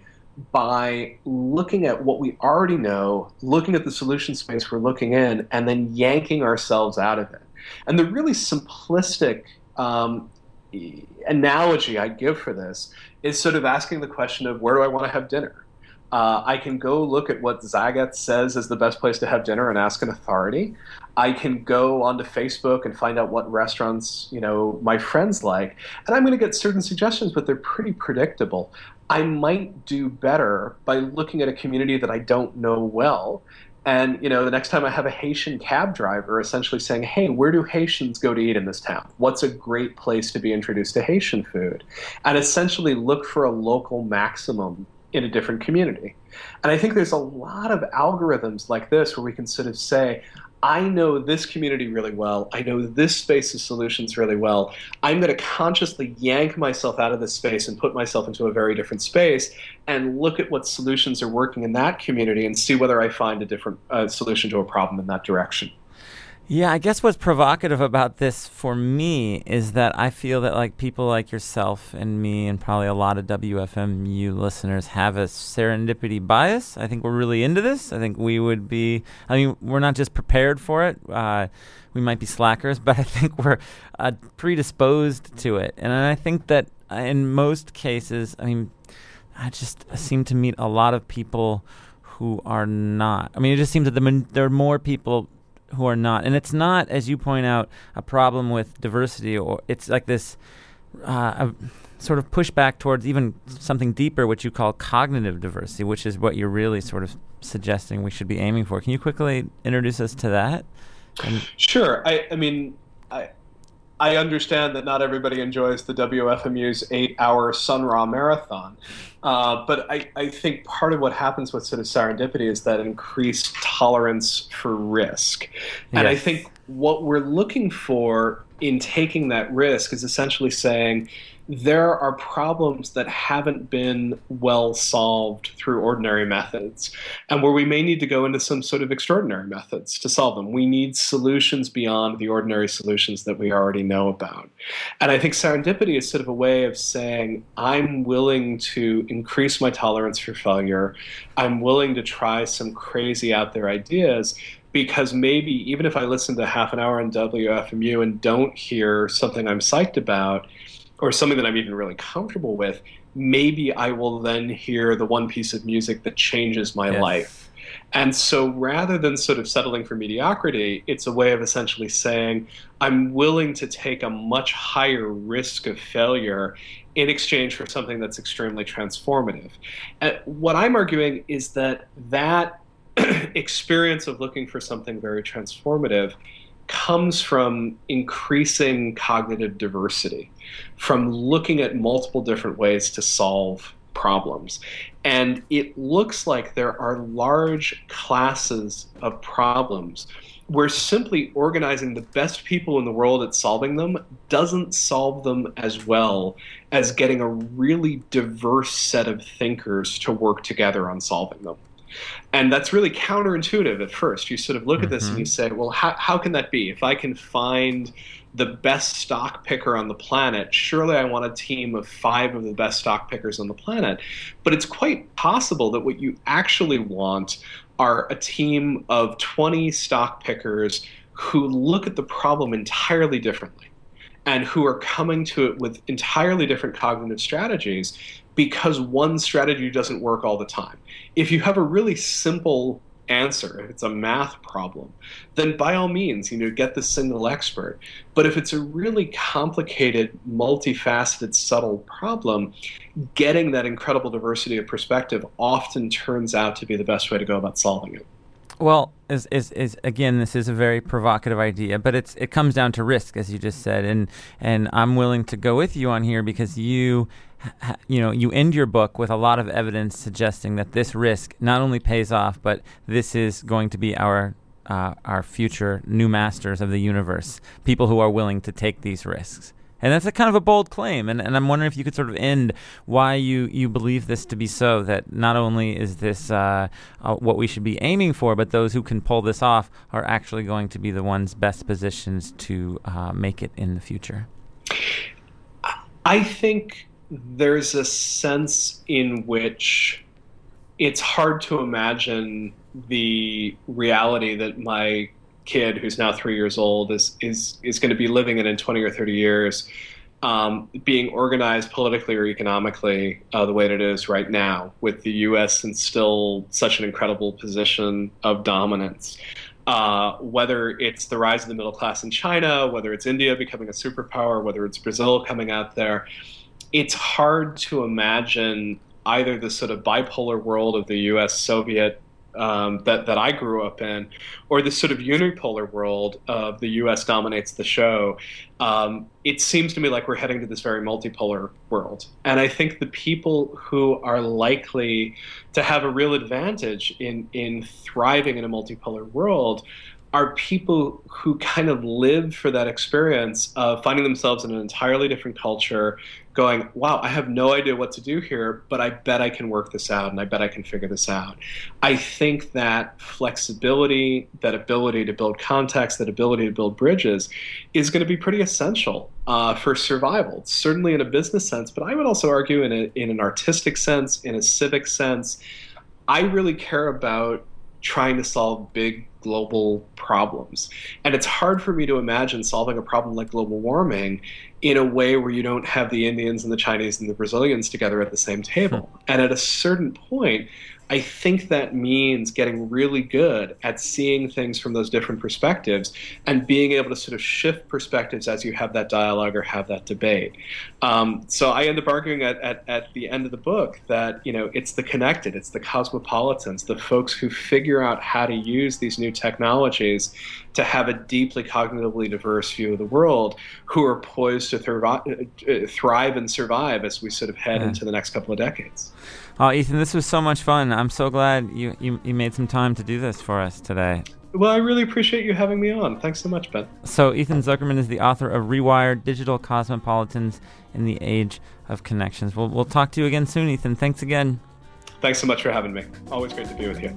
by looking at what we already know, looking at the solution space we're looking in, and then yanking ourselves out of it. And the really simplistic um, analogy I give for this is sort of asking the question of where do I want to have dinner? Uh, I can go look at what Zagat says is the best place to have dinner and ask an authority. I can go onto Facebook and find out what restaurants, you know, my friends like. And I'm going to get certain suggestions, but they're pretty predictable. I might do better by looking at a community that I don't know well. And, you know, the next time I have a Haitian cab driver essentially saying, hey, where do Haitians go to eat in this town? What's a great place to be introduced to Haitian food? And essentially look for a local maximum in a different community. And I think there's a lot of algorithms like this where we can sort of say, I know this community really well. I know this space of solutions really well. I'm going to consciously yank myself out of this space and put myself into a very different space and look at what solutions are working in that community and see whether I find a different uh, solution to a problem in that direction.
Yeah, I guess what's provocative about this for me is that I feel that like people like yourself and me and probably a lot of W F M U listeners have a serendipity bias. I think we're really into this. I think we would be, I mean, we're not just prepared for it. Uh, we might be slackers, but I think we're uh, predisposed to it. And I think that in most cases, I mean, I just seem to meet a lot of people who are not. I mean, it just seems that the, there are more people who are not. And it's not, as you point out, a problem with diversity, or it's like this uh, a sort of pushback towards even something deeper, which you call cognitive diversity, which is what you're really sort of suggesting we should be aiming for. Can you quickly introduce us to that? And
sure. I, I mean, I, I understand that not everybody enjoys the W F M U's eight-hour Sun Ra marathon, uh, but I, I think part of what happens with sort of serendipity is that increased tolerance for risk. And
Yes.
I think what we're looking for in taking that risk is essentially saying there are problems that haven't been well solved through ordinary methods, and where we may need to go into some sort of extraordinary methods to solve them. We need solutions beyond the ordinary solutions that we already know about. And I think serendipity is sort of a way of saying, I'm willing to increase my tolerance for failure. I'm willing to try some crazy out there ideas, because maybe even if I listen to half an hour on W F M U and don't hear something I'm psyched about, or something that I'm even really comfortable with, maybe I will then hear the one piece of music that changes my
Yes.
life. And so rather than sort of settling for mediocrity, it's a way of essentially saying, I'm willing to take a much higher risk of failure in exchange for something that's extremely transformative. And what I'm arguing is that that experience of looking for something very transformative comes from increasing cognitive diversity, from looking at multiple different ways to solve problems. And it looks like there are large classes of problems where simply organizing the best people in the world at solving them doesn't solve them as well as getting a really diverse set of thinkers to work together on solving them. And that's really counterintuitive at first. You sort of look mm-hmm. at this and you say, well, how, how can that be? If I can find the best stock picker on the planet, surely I want a team of five of the best stock pickers on the planet. But it's quite possible that what you actually want are a team of twenty stock pickers who look at the problem entirely differently and who are coming to it with entirely different cognitive strategies, because one strategy doesn't work all the time. If you have a really simple answer, if it's a math problem, then by all means, you know, get the single expert. But if it's a really complicated, multifaceted, subtle problem, getting that incredible diversity of perspective often turns out to be the best way to go about solving it.
Well, is, is is again, this is a very provocative idea, but it's it comes down to risk, as you just said, and and I'm willing to go with you on here because you, you know, you end your book with a lot of evidence suggesting that this risk not only pays off, but this is going to be our uh, our future new masters of the universe, people who are willing to take these risks. And that's a kind of a bold claim, and, and I'm wondering if you could sort of end why you, you believe this to be so, that not only is this uh, uh, what we should be aiming for, but those who can pull this off are actually going to be the ones best positioned to uh, make it in the future.
I think there's a sense in which it's hard to imagine the reality that my kid, who's now three years old, is is is going to be living in in twenty or thirty years, um, being organized politically or economically uh, the way that it is right now, with the U S in still such an incredible position of dominance. Uh, whether it's the rise of the middle class in China, whether it's India becoming a superpower, whether it's Brazil coming out there, it's hard to imagine either the sort of bipolar world of the U S Soviet Um, that, that I grew up in, or this sort of unipolar world of the U S dominates the show. Um, it seems to me like we're heading to this very multipolar world. And I think the people who are likely to have a real advantage in, in thriving in a multipolar world are people who kind of live for that experience of finding themselves in an entirely different culture, going, wow, I have no idea what to do here, but I bet I can work this out and I bet I can figure this out. I think that flexibility, that ability to build context, that ability to build bridges is going to be pretty essential uh, for survival, certainly in a business sense, but I would also argue in, a, in an artistic sense, in a civic sense. I really care about trying to solve big global problems. And it's hard for me to imagine solving a problem like global warming in a way where you don't have the Indians and the Chinese and the Brazilians together at the same table. And at a certain point, I think that means getting really good at seeing things from those different perspectives and being able to sort of shift perspectives as you have that dialogue or have that debate. Um, so I end up arguing at, at, at the end of the book that, you know, it's the connected, it's the cosmopolitans, the folks who figure out how to use these new technologies to have a deeply cognitively diverse view of the world, who are poised to thrive, thrive and survive as we sort of head yeah. into the next couple of decades.
Oh, Ethan, this was so much fun. I'm so glad you, you, you made some time to do this for us today.
Well, I really appreciate you having me on. Thanks so much, Ben.
So Ethan Zuckerman is the author of Rewired, Digital Cosmopolitans in the Age of Connections. We'll, we'll talk to you again soon, Ethan. Thanks again.
Thanks so much for having me. Always great to be with you.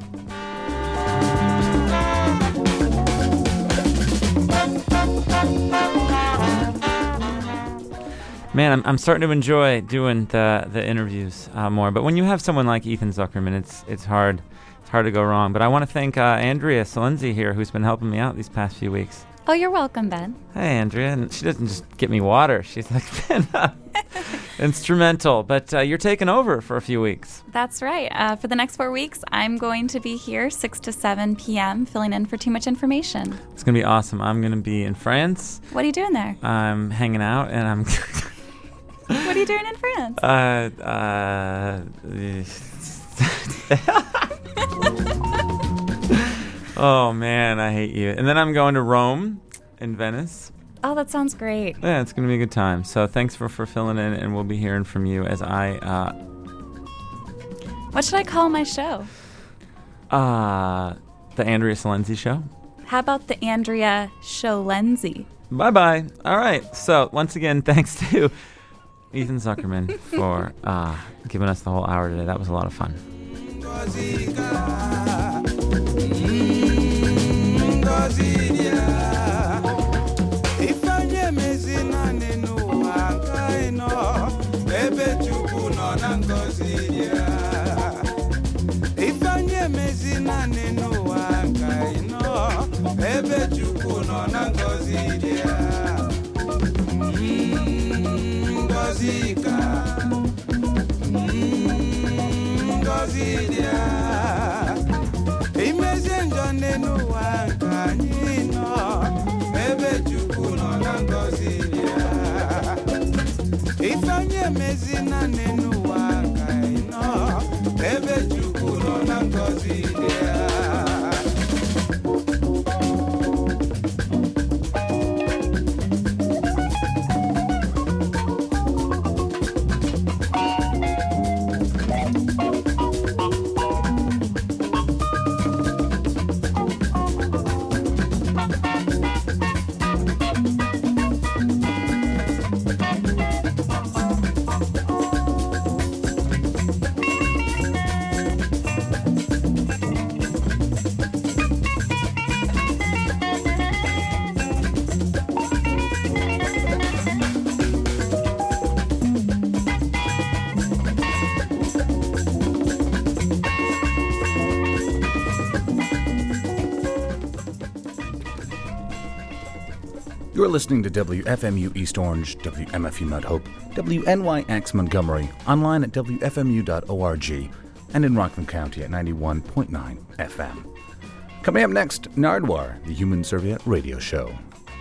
Man, I'm I'm starting to enjoy doing the the interviews uh, more. But when you have someone like Ethan Zuckerman, it's it's hard it's hard to go wrong. But I want to thank uh, Andrea Salenzi here, who's been helping me out these past few weeks.
Oh, you're welcome, Ben.
Hey, Andrea. And she doesn't just get me water. She's like been uh, instrumental. But uh, you're taking over for a few weeks.
That's right. Uh, for the next four weeks, I'm going to be here six to seven p.m. filling in for Too Much Information.
It's going to be awesome. I'm going to be in France.
What are you doing there?
I'm hanging out, and I'm...
What are you doing in France?
Uh, uh, oh, man, I hate you. And then I'm going to Rome and Venice.
Oh, that sounds great.
Yeah, it's going to be a good time. So thanks for, for filling in, and we'll be hearing from you as I... Uh,
what should I call my show?
Uh, the Andrea Salenzi Show.
How about the Andrea Show-Lenzi?
Bye-bye. All right. So, once again, thanks to... Ethan Zuckerman for uh, giving us the whole hour today. That was a lot of fun.
Zika, Ngozidia, Imezenjo nenu wankanyino, Bebe chukuno na Ngozidia, Ifanye mezina nenu wankanyino, Bebe chukuno na Ngozidia.
You're listening to W F M U East Orange, W M F U Mount Hope, W N Y X Montgomery, online at W F M U dot org, and in Rockland County at ninety-one point nine F M. Coming up next, Nardwuar, the Human Serviette Radio Show.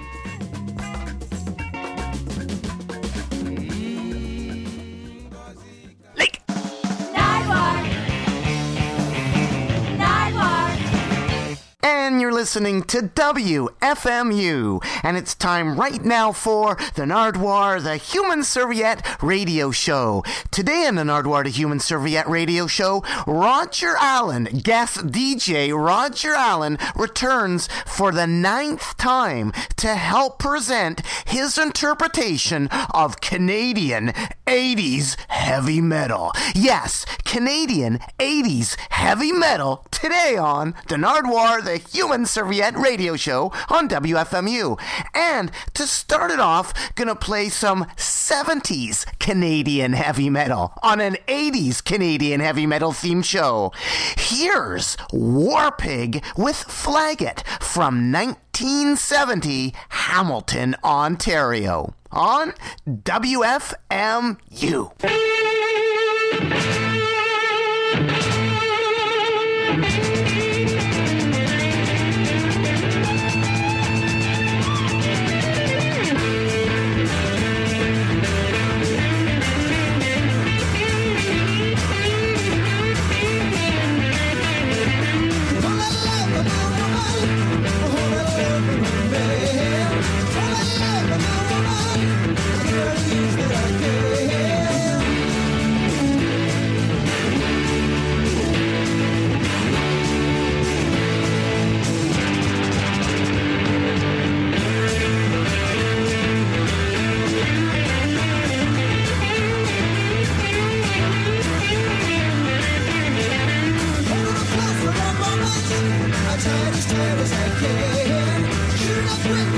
You're listening to W F M U, and it's time right now for the Nardwuar, the Human Serviette Radio Show. Today on the Nardwuar, the Human Serviette Radio Show, Roger Allen, guest D J Roger Allen, returns for the ninth time to help present his interpretation of Canadian eighties heavy metal. Yes, Canadian eighties heavy metal today on the Nardwuar, the Human Serviette Radio Show on W F M U. And to start it off, gonna play some seventies Canadian heavy metal on an eighties Canadian heavy metal themed show. Here's Warpig with Flag It from nineteen seventy, Hamilton, Ontario on W F M U.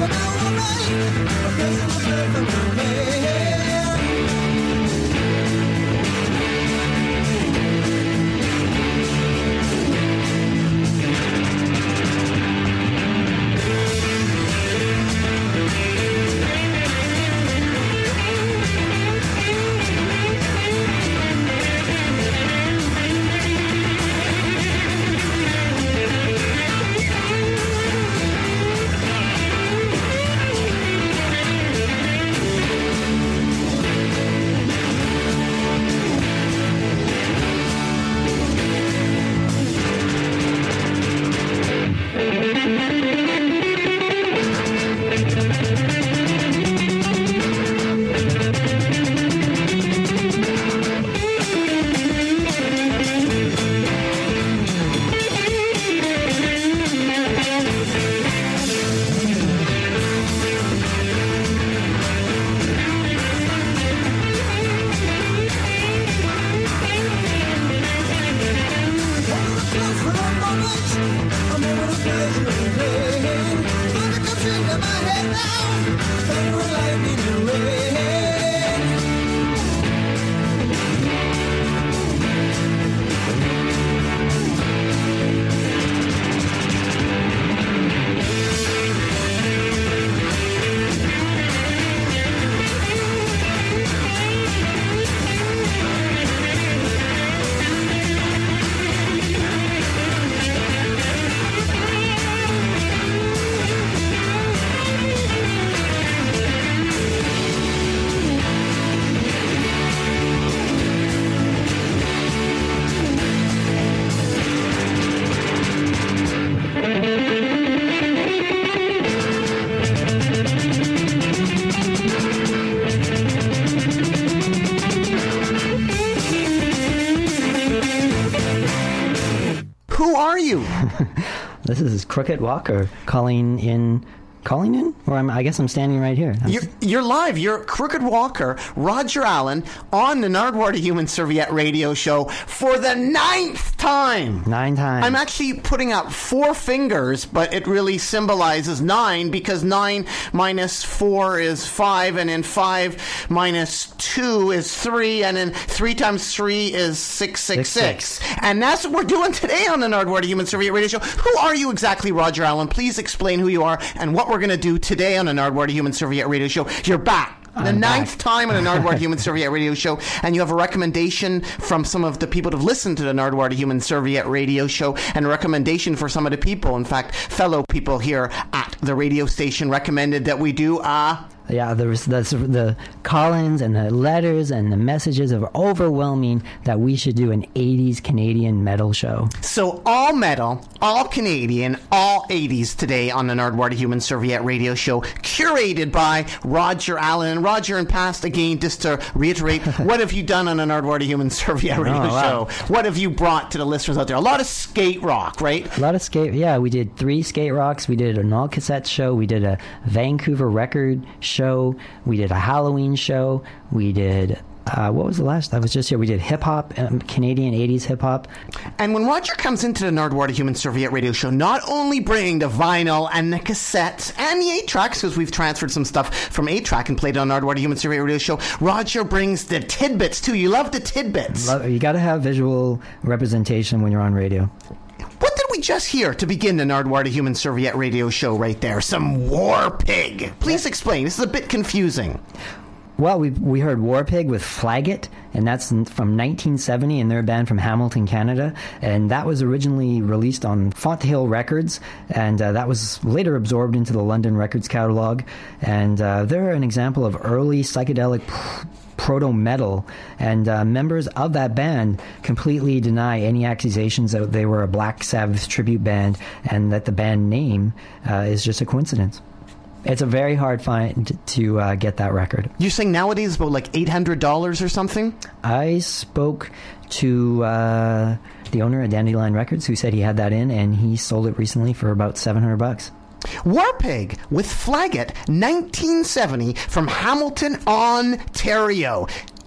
This is Crooked Walker calling in. Calling in? Or I'm, I guess I'm standing right here.
You're, you're live. You're Crooked Walker, Roger Allen, on the Nardwuar Human Serviette radio show for the ninth time.
Nine times.
I'm actually putting out four fingers, but it really symbolizes nine because nine minus four is five, and then five minus two is three, and then three times three is six, six, six. six. And that's what we're doing today on the Nardwuar Human Serviette radio show. Who are you exactly, Roger Allen? Please explain who you are and what we're going to do today on the Nardwuar Human Serviette radio show. You're back. The
I'm
ninth
back.
time on the Nardwuar Human Serviette radio show, and you have a recommendation from some of the people who've listened to the Nardwuar Human Serviette radio show, and a recommendation for some of the people, in fact, fellow people here at the radio station recommended that we do uh
Yeah, the, the, the call-ins and the letters and the messages are overwhelming that we should do an eighties Canadian metal show.
So all metal, all Canadian, all eighties today on the Nardwuar Human Serviette radio show, curated by Roger Allen. And Roger, in past, again, just to reiterate, what have you done on the Nardwuar Human Serviette radio
Oh, wow.
show? What have you brought to the listeners out there? A lot of skate rock, right?
A lot of skate, yeah, we did three skate rocks, we did an all-cassette show, we did a Vancouver record show, we did a Halloween show, we did... Uh, what was the last? I was just here. We did hip-hop, um, Canadian eighties hip-hop.
And when Roger comes into the Nardwuar Human Serviette radio show, not only bringing the vinyl and the cassettes and the eight tracks, because we've transferred some stuff from eight track and played on Nardwuar Human Serviette radio show, Roger brings the tidbits too. You love the tidbits.
Lo- You got to have visual representation when you're on radio.
What did we just hear to begin the Nardwuar Human Serviette radio show right there? Some War Pig. Please explain. This is a bit confusing.
Well, we we heard War Pig with Flag It, and that's n- from nineteen seventy, and they're a band from Hamilton, Canada. And that was originally released on Fonthill Records, and uh, that was later absorbed into the London Records catalog. And uh, they're an example of early psychedelic pr- proto-metal, and uh, members of that band completely deny any accusations that they were a Black Sabbath tribute band, and that the band name uh, is just a coincidence. It's a very hard find to uh, get that record.
You're saying nowadays it's about like eight hundred dollars or something?
I spoke to uh, the owner of Dandelion Records, who said he had that in, and he sold it recently for about seven hundred bucks.
War Pig with Flag It, nineteen seventy, from Hamilton, Ontario.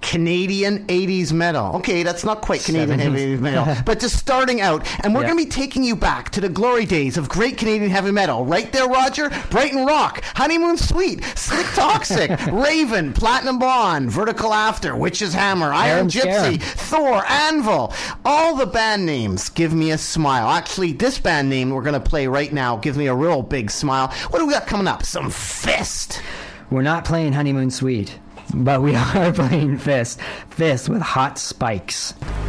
Canadian eighties metal. Okay, that's not quite Canadian heavy metal, but just starting out. And we're
Yeah.
going to be taking you back to the glory days of great Canadian heavy metal. Right there, Roger? Brighton Rock, Honeymoon Suite, Slick Toxic, Raven, Platinum Blonde, Vertical After, Witch's Hammer, Iron
Aaron
Gypsy,
Scarum.
Thor, Anvil. All the band names give me a smile. Actually, this band name we're going to play right now gives me a real big smile. What do we got coming up? Some Fist.
We're not playing Honeymoon Suite, but we are playing Fist. Fist with Hot Spikes.